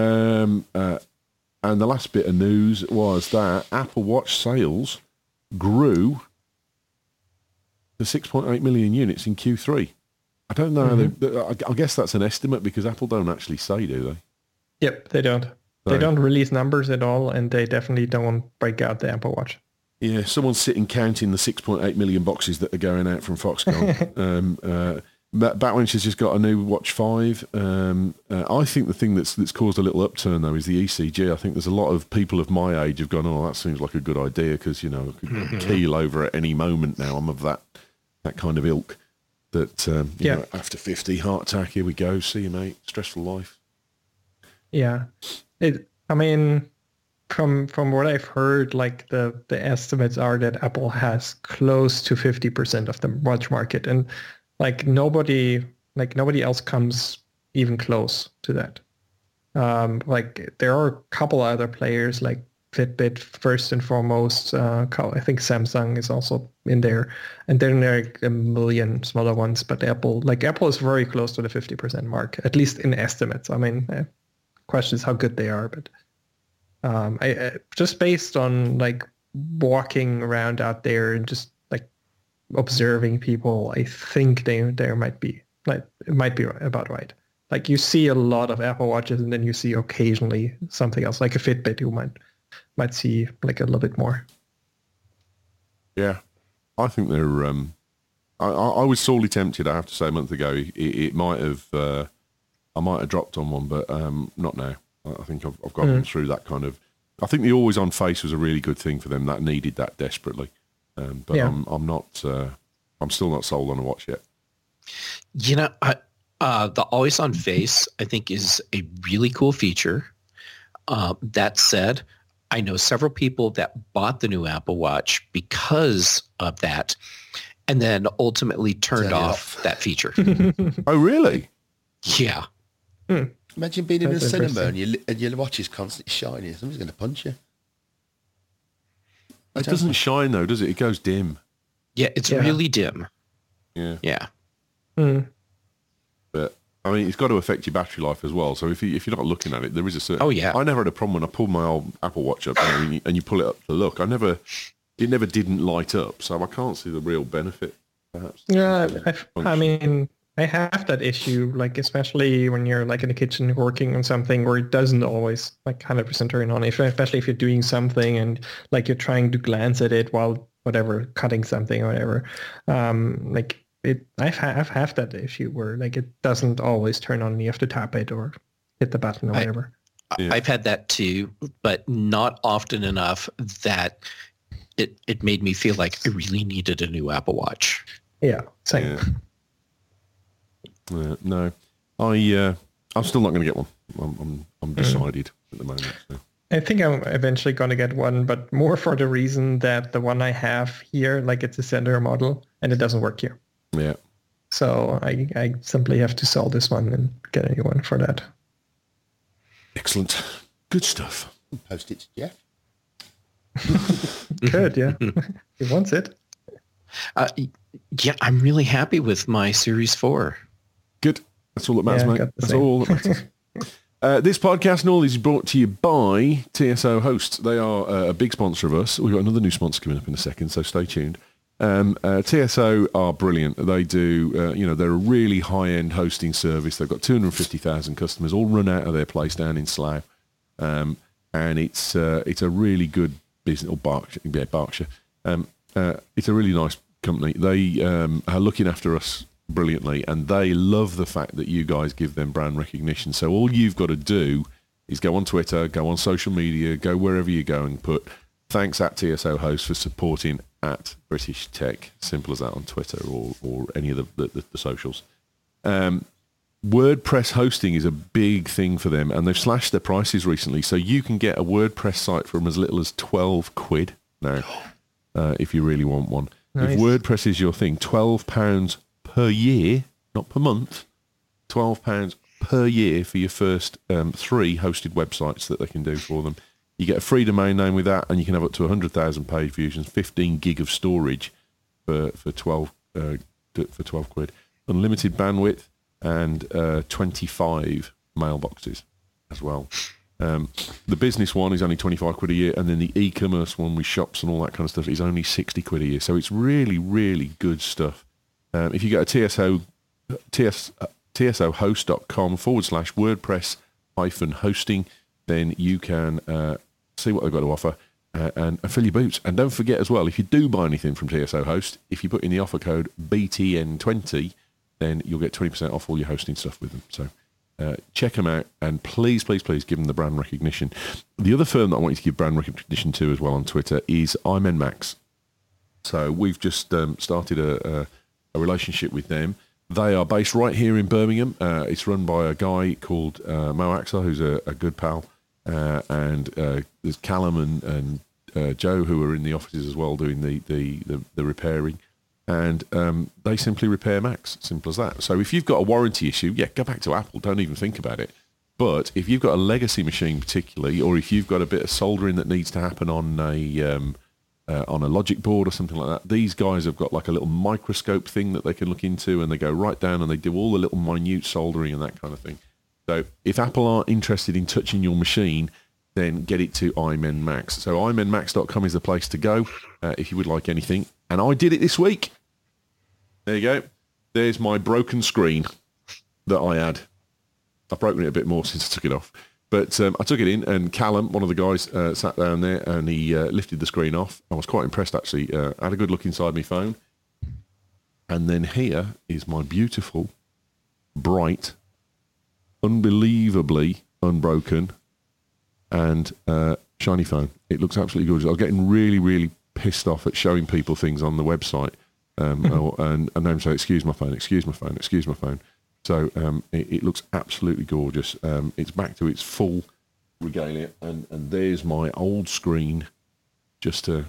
And the last bit of news was that Apple Watch sales grew to 6.8 million units in Q3. I don't know. I guess that's an estimate because Apple don't actually say, do they? Yep, they don't. They don't release numbers at all, and they definitely don't break out the Apple Watch. Yeah, someone's sitting counting the 6.8 million boxes that are going out from Foxconn. Batwinch has just got a new Watch 5. I think the thing that's caused a little upturn, though, is the ECG. I think there's a lot of people of my age have gone, oh, that seems like a good idea because, I could keel over at any moment now. I'm of that kind of ilk that, after 50, heart attack, here we go. See you, mate. Stressful life. Yeah. From what I've heard, the estimates are that Apple has close to 50% of the watch market, and nobody else comes even close to that. There are a couple other players like Fitbit first and foremost. I think Samsung is also in there, and then there are a million smaller ones. But Apple is very close to the 50% mark, at least in estimates. I mean, question is how good they are, but I just based on walking around out there and just observing people, I think there might be it might be about right. You see a lot of Apple Watches, and then you see occasionally something else, like a Fitbit. You might see a little bit more. Yeah, I think they're. I was sorely tempted, I have to say, a month ago. It might have. I might have dropped on one, but not now. I think I've gone through that kind of. I think the always on face was a really good thing for them. That needed that desperately. But yeah. I'm not. I'm still not sold on a watch yet. The always on face I think is a really cool feature. That said, I know several people that bought the new Apple Watch because of that, and then ultimately turned off that feature. Oh, really? Yeah. Imagine being in a cinema and your watch is constantly shining. Somebody's going to punch you. It doesn't shine though, does it? It goes dim. Yeah, it's really dim. Yeah. Yeah. But I mean, it's got to affect your battery life as well. So if you're not looking at it, there is a certain. Oh yeah. I never had a problem when I pulled my old Apple Watch up and you pull it up to look. It never didn't light up. So I can't see the real benefit. Perhaps. Yeah, I mean, I have that issue, especially when you're in the kitchen working on something where it doesn't always 100% turn on, especially if you're doing something and you're trying to glance at it while cutting something or whatever. I have that issue where it doesn't always turn on. You have to tap it or hit the button or whatever. I've had that too, but not often enough that it made me feel like I really needed a new Apple Watch. Yeah, same. Yeah. No, I'm still not going to get one. I'm decided at the moment. So. I think I'm eventually going to get one, but more for the reason that the one I have here, it's a center model, and it doesn't work here. Yeah. So I simply have to sell this one and get a new one for that. Excellent. Good stuff. Post it to Jeff. Good, yeah. He wants it. Yeah, I'm really happy with my Series 4. Good. That's all that matters, mate. That's all that matters. This podcast and all is brought to you by TSO Hosts. They are a big sponsor of us. We've got another new sponsor coming up in a second, so stay tuned. TSO are brilliant. They do, they're a really high-end hosting service. They've got 250,000 customers, all run out of their place down in Slough. And it's a really good business, or Berkshire. It's a really nice company. They are looking after us brilliantly, and they love the fact that you guys give them brand recognition. So all you've got to do is go on Twitter, go on social media, go wherever you go and put thanks at TSO Host for supporting at British Tech. Simple as that on Twitter or any of the socials. WordPress hosting is a big thing for them, and they've slashed their prices recently. So you can get a WordPress site from as little as 12 quid now, if you really want one. Nice. If WordPress is your thing, £12 per year, not per month, £12 per year for your first 3 hosted websites that they can do for them. You get a free domain name with that, and you can have up to 100,000 page views and 15 gig of storage for 12 quid. Unlimited bandwidth and 25 mailboxes as well. The business one is only 25 quid a year, and then the e-commerce one with shops and all that kind of stuff is only 60 quid a year. So it's really, really good stuff. If you go to tsohost.com/WordPress-hosting, then you can see what they've got to offer and fill your boots. And don't forget as well, if you do buy anything from TSO Host, if you put in the offer code BTN20, then you'll get 20% off all your hosting stuff with them. So check them out, and please, please, please give them the brand recognition. The other firm that I want you to give brand recognition to as well on Twitter is iMenMax. So we've just started a relationship with them. They are based right here in Birmingham. It's run by a guy called Mo Axler, who's a good pal, and there's Callum and Joe, who are in the offices as well doing the repairing. And they simply repair Macs, simple as that. So if you've got a warranty issue, go back to Apple, don't even think about it. But if you've got a legacy machine particularly, or if you've got a bit of soldering that needs to happen on a logic board or something like that, these guys have got like a little microscope thing that they can look into, and they go right down and they do all the little minute soldering and that kind of thing. So if Apple aren't interested in touching your machine, then get it to iMenMax. So iMenMax.com is the place to go if you would like anything. And I did it this week. There you go. There's my broken screen that I had. I've broken it a bit more since I took it off. But I took it in, and Callum, one of the guys, sat down there, and he lifted the screen off. I was quite impressed, actually. I had a good look inside my phone. And then here is my beautiful, bright, unbelievably unbroken, and shiny phone. It looks absolutely gorgeous. I was getting really, really pissed off at showing people things on the website, and then say, excuse my phone. So it looks absolutely gorgeous. It's back to its full regalia, and there's my old screen just to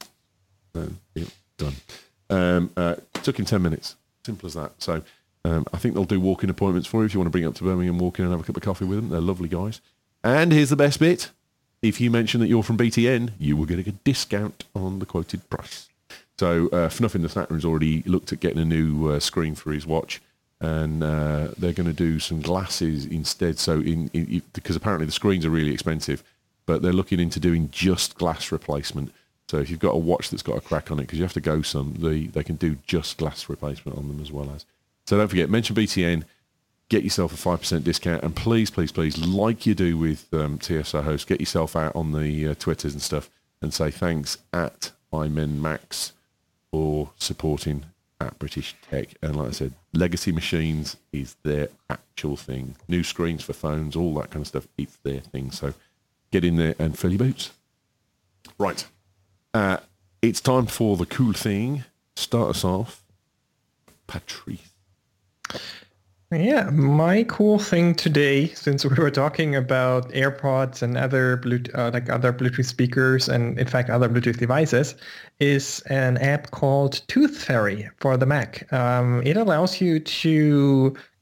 done. Took him 10 minutes, simple as that. So I think they'll do walk-in appointments for you if you want to bring it up to Birmingham, walk in and have a cup of coffee with them. They're lovely guys. And here's the best bit. If you mention that you're from BTN, you will get a discount on the quoted price. So Fnuff in the Snack Room's already looked at getting a new screen for his watch, and they're going to do some glasses instead. So because apparently the screens are really expensive, but they're looking into doing just glass replacement. So if you've got a watch that's got a crack on it, because you have to go some, they can do just glass replacement on them as well as. So don't forget, mention BTN, get yourself a 5% discount, and please, please, please, like you do with TSO Host, get yourself out on the Twitters and stuff and say thanks at iMenMax for supporting at British Tech. And like I said, legacy machines is their actual thing. New screens for phones, all that kind of stuff, it's their thing. So get in there and fill your boots. Right. It's time for the cool thing. Start us off, Patrice. Yeah, my cool thing today, since we were talking about AirPods and other Bluetooth speakers and in fact other Bluetooth devices, is an app called Tooth Fairy for the Mac. It allows you to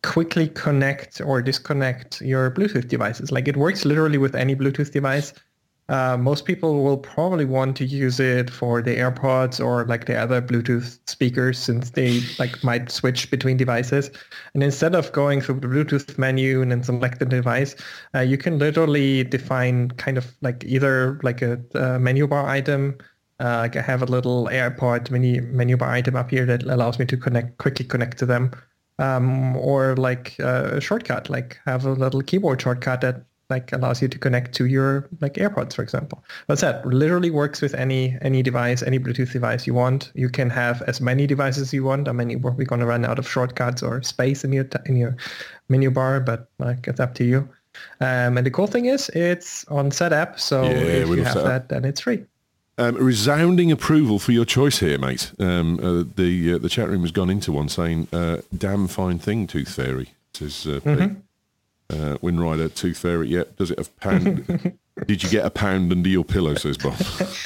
quickly connect or disconnect your Bluetooth devices. Like it works literally with any Bluetooth device. Most people will probably want to use it for the AirPods or like the other Bluetooth speakers, since they like might switch between devices. And instead of going through the Bluetooth menu and then select the device, you can literally define kind of like either like a menu bar item. Like I have a little AirPod menu bar item up here that allows me to quickly connect to them, or like a shortcut, like have a little keyboard shortcut that like allows you to connect to your like AirPods, for example. But that literally works with any device, any Bluetooth device you want. You can have as many devices as you want. I mean, we're going to run out of shortcuts or space in your menu bar, but like it's up to you. And the cool thing is it's on SetApp, so if you have that, then it's free. Resounding approval for your choice here, mate. The chat room has gone into one saying, "Damn fine thing, Tooth Fairy," says Windrider. Tooth Fairy, yep. Does it have pound? Did you get a pound under your pillow, says Bob?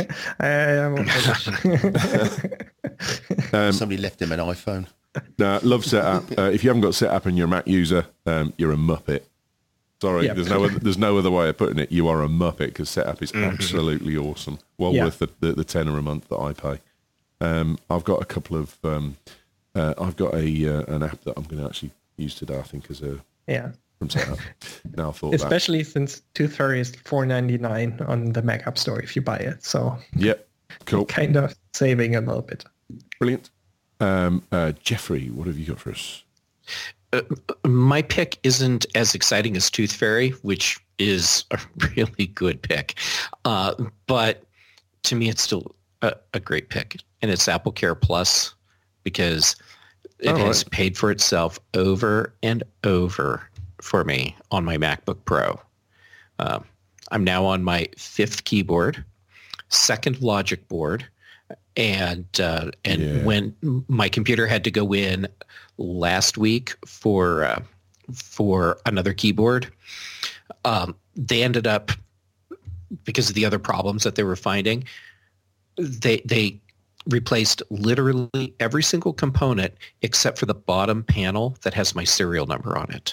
Somebody left him an iPhone. Love SetApp. If you haven't got SetApp and you're a Mac user, you're a muppet. Sorry, yep. There's no other way of putting it. You are a muppet, because SetApp is absolutely awesome. Well worth the tenner a month that I pay. I've got a couple of. I've got an app that I'm going to actually use today, I think, as a from SetApp. Now I thought especially since Tooth Fairy is $4.99 on the Mac App Store if you buy it. So yep, cool. Kind of saving a little bit. Brilliant. Jeffrey, what have you got for us? My pick isn't as exciting as Tooth Fairy, which is a really good pick. But to me, it's still a great pick. And it's AppleCare Plus, because it has paid for itself over and over for me on my MacBook Pro. I'm now on my 5th keyboard, 2nd Logic board. And when my computer had to go in last week for another keyboard, they ended up, because of the other problems that they were finding, they replaced literally every single component except for the bottom panel that has my serial number on it.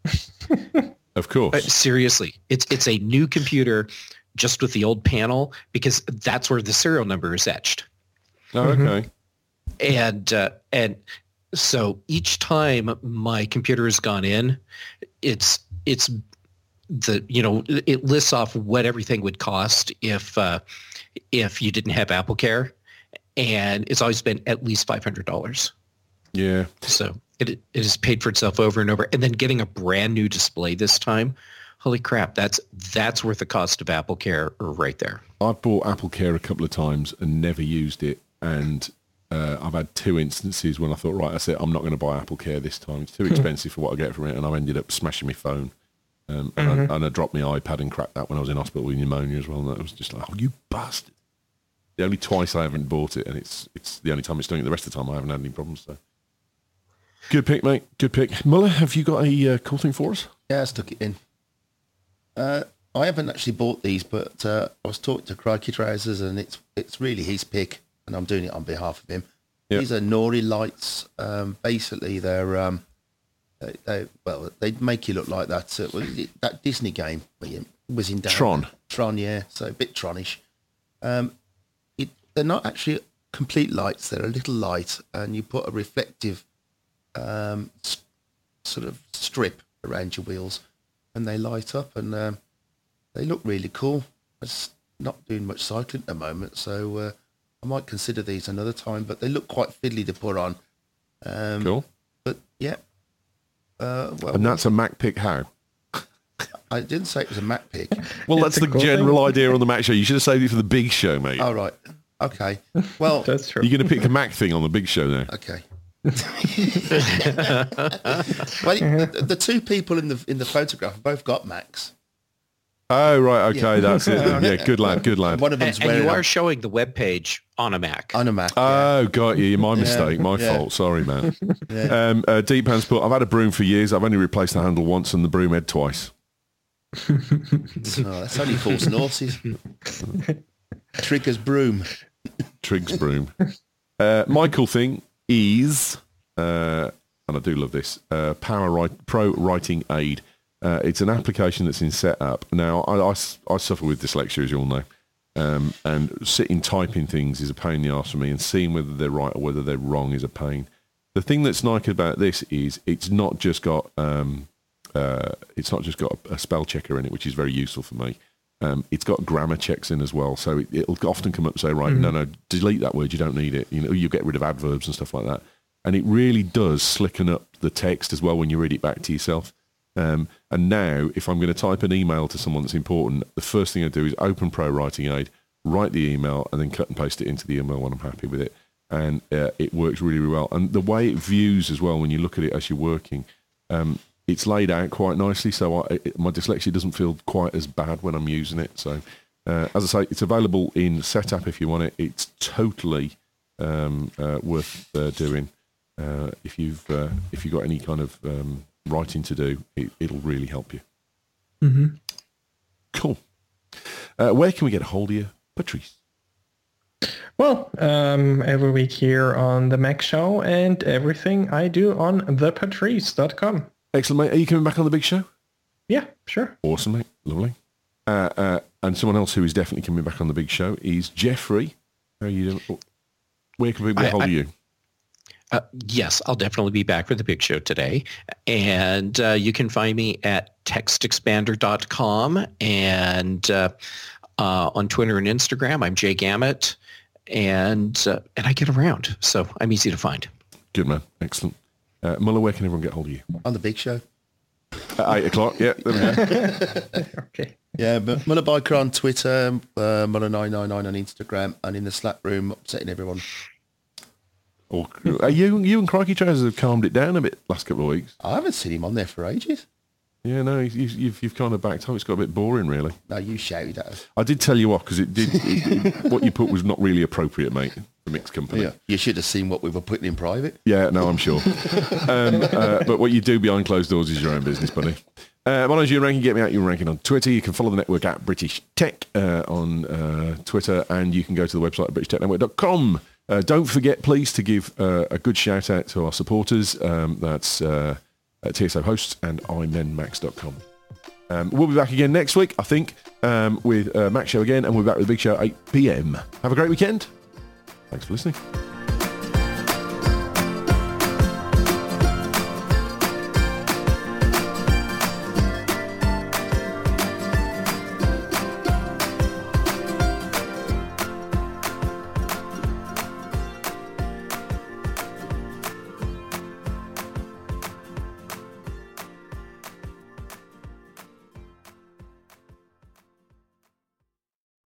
Of course. Seriously, it's a new computer just with the old panel, because that's where the serial number is etched. Oh, okay. And so each time my computer has gone in, it's the, it lists off what everything would cost if you didn't have AppleCare, and it's always been at least $500. Yeah. So it has paid for itself over and over. And then getting a brand new display this time, holy crap, that's worth the cost of AppleCare right there. I bought AppleCare a couple of times and never used it, and I've had 2 instances when I thought, right, that's it, I'm not going to buy AppleCare this time. It's too expensive for what I get from it, and I ended up smashing my phone. And I dropped my iPad and cracked that when I was in hospital with pneumonia as well, and that was just like, oh, you bastard. The only twice I haven't bought it, and it's the only time it's doing it. The rest of the time I haven't had any problems. So, good pick, mate. Good pick. Muller, have you got a cool thing for us? Yeah, I stuck it in. I haven't actually bought these, but I was talking to Crikey Trousers, and it's really his pick, and I'm doing it on behalf of him. Yep. These are Nori lights. Basically, they're they make you look like that Disney game where you was in Tron. Tron, yeah. So a bit Tronish. They're not actually complete lights. They're a little light, and you put a reflective sort of strip around your wheels, and they light up, and they look really cool. I'm just not doing much cycling at the moment, so I might consider these another time, but they look quite fiddly to put on. Cool. But, yeah. And that's a Mac pick how? I didn't say it was a Mac pick. Well, that's the general idea on the Mac show. You should have saved it for the big show, mate. Oh, right. Okay. Well, that's true. You're going to pick the Mac thing on the big show now. Okay. Well, the 2 people in the photograph have both got Macs. Oh, right. Okay, that's it. Yeah, good lad. Good lad. One of them's and you are showing the web page on a Mac. On a Mac. Oh, got you. My mistake. My fault. Sorry, man. Deep Hands put, I've had a broom for years. I've only replaced the handle once and the broom head twice. That's only Force and Horses. Trigger's broom. Trig's broom. My cool thing is, and and I do love this, Pro Writing Aid. It's an application that's in setup. Now, I suffer with dyslexia, as you all know, and sitting typing things is a pain in the arse for me, and seeing whether they're right or whether they're wrong is a pain. The thing that's nice about this is it's not just got a spell checker in it, which is very useful for me. It's got grammar checks in as well, so it'll often come up and say, right, no, delete that word, you don't need it. You get rid of adverbs and stuff like that. And it really does slicken up the text as well when you read it back to yourself. And now, if I'm going to type an email to someone that's important, the first thing I do is open Pro Writing Aid, write the email, and then cut and paste it into the email when I'm happy with it. And it works really, really well. And the way it views as well, when you look at it as you're working, it's laid out quite nicely, so my dyslexia doesn't feel quite as bad when I'm using it. So, as I say, it's available in Setup if you want it. It's totally worth doing. If you've got any kind of writing to do, it'll really help you. Mm-hmm. Cool. Where can we get a hold of you, Patrice? Well, every week here on the Mac Show, and everything I do on thepatrice.com. Excellent, mate. Are you coming back on the big show? Yeah, sure. Awesome, mate. Lovely. And someone else who is definitely coming back on the big show is Jeffrey. How are you doing? Where can people get hold of you? Yes, I'll definitely be back for the big show today. And you can find me at textexpander.com, and on Twitter and Instagram, I'm Jay Gamet, and I get around, so I'm easy to find. Good, man. Excellent. Muller, where can everyone get hold of you? On the big show. At 8 o'clock, yeah. Okay. Yeah, Muller Biker on Twitter, Muller999 on Instagram, and in the Slack room, upsetting everyone. You and Crikey Trousers have calmed it down a bit last couple of weeks. I haven't seen him on there for ages. Yeah, no, you've kind of backed up. It's got a bit boring, really. No, you shouted at us. I did tell you off because what you put was not really appropriate, mate, for Mixed Company. Yeah, you should have seen what we were putting in private. Yeah, no, I'm sure. But what you do behind closed doors is your own business, buddy. My name's Ewan Rankin. Get me out, Ewan Rankin on Twitter. You can follow the network at British Tech on Twitter, and you can go to the website at britishtechnetwork.com. Don't forget, please, to give a good shout out to our supporters. That's TSO Hosts and iMenMax.com. We'll be back again next week, I think, with Mac Show again, and we'll be back with the big show at 8 p.m. Have a great weekend. Thanks for listening.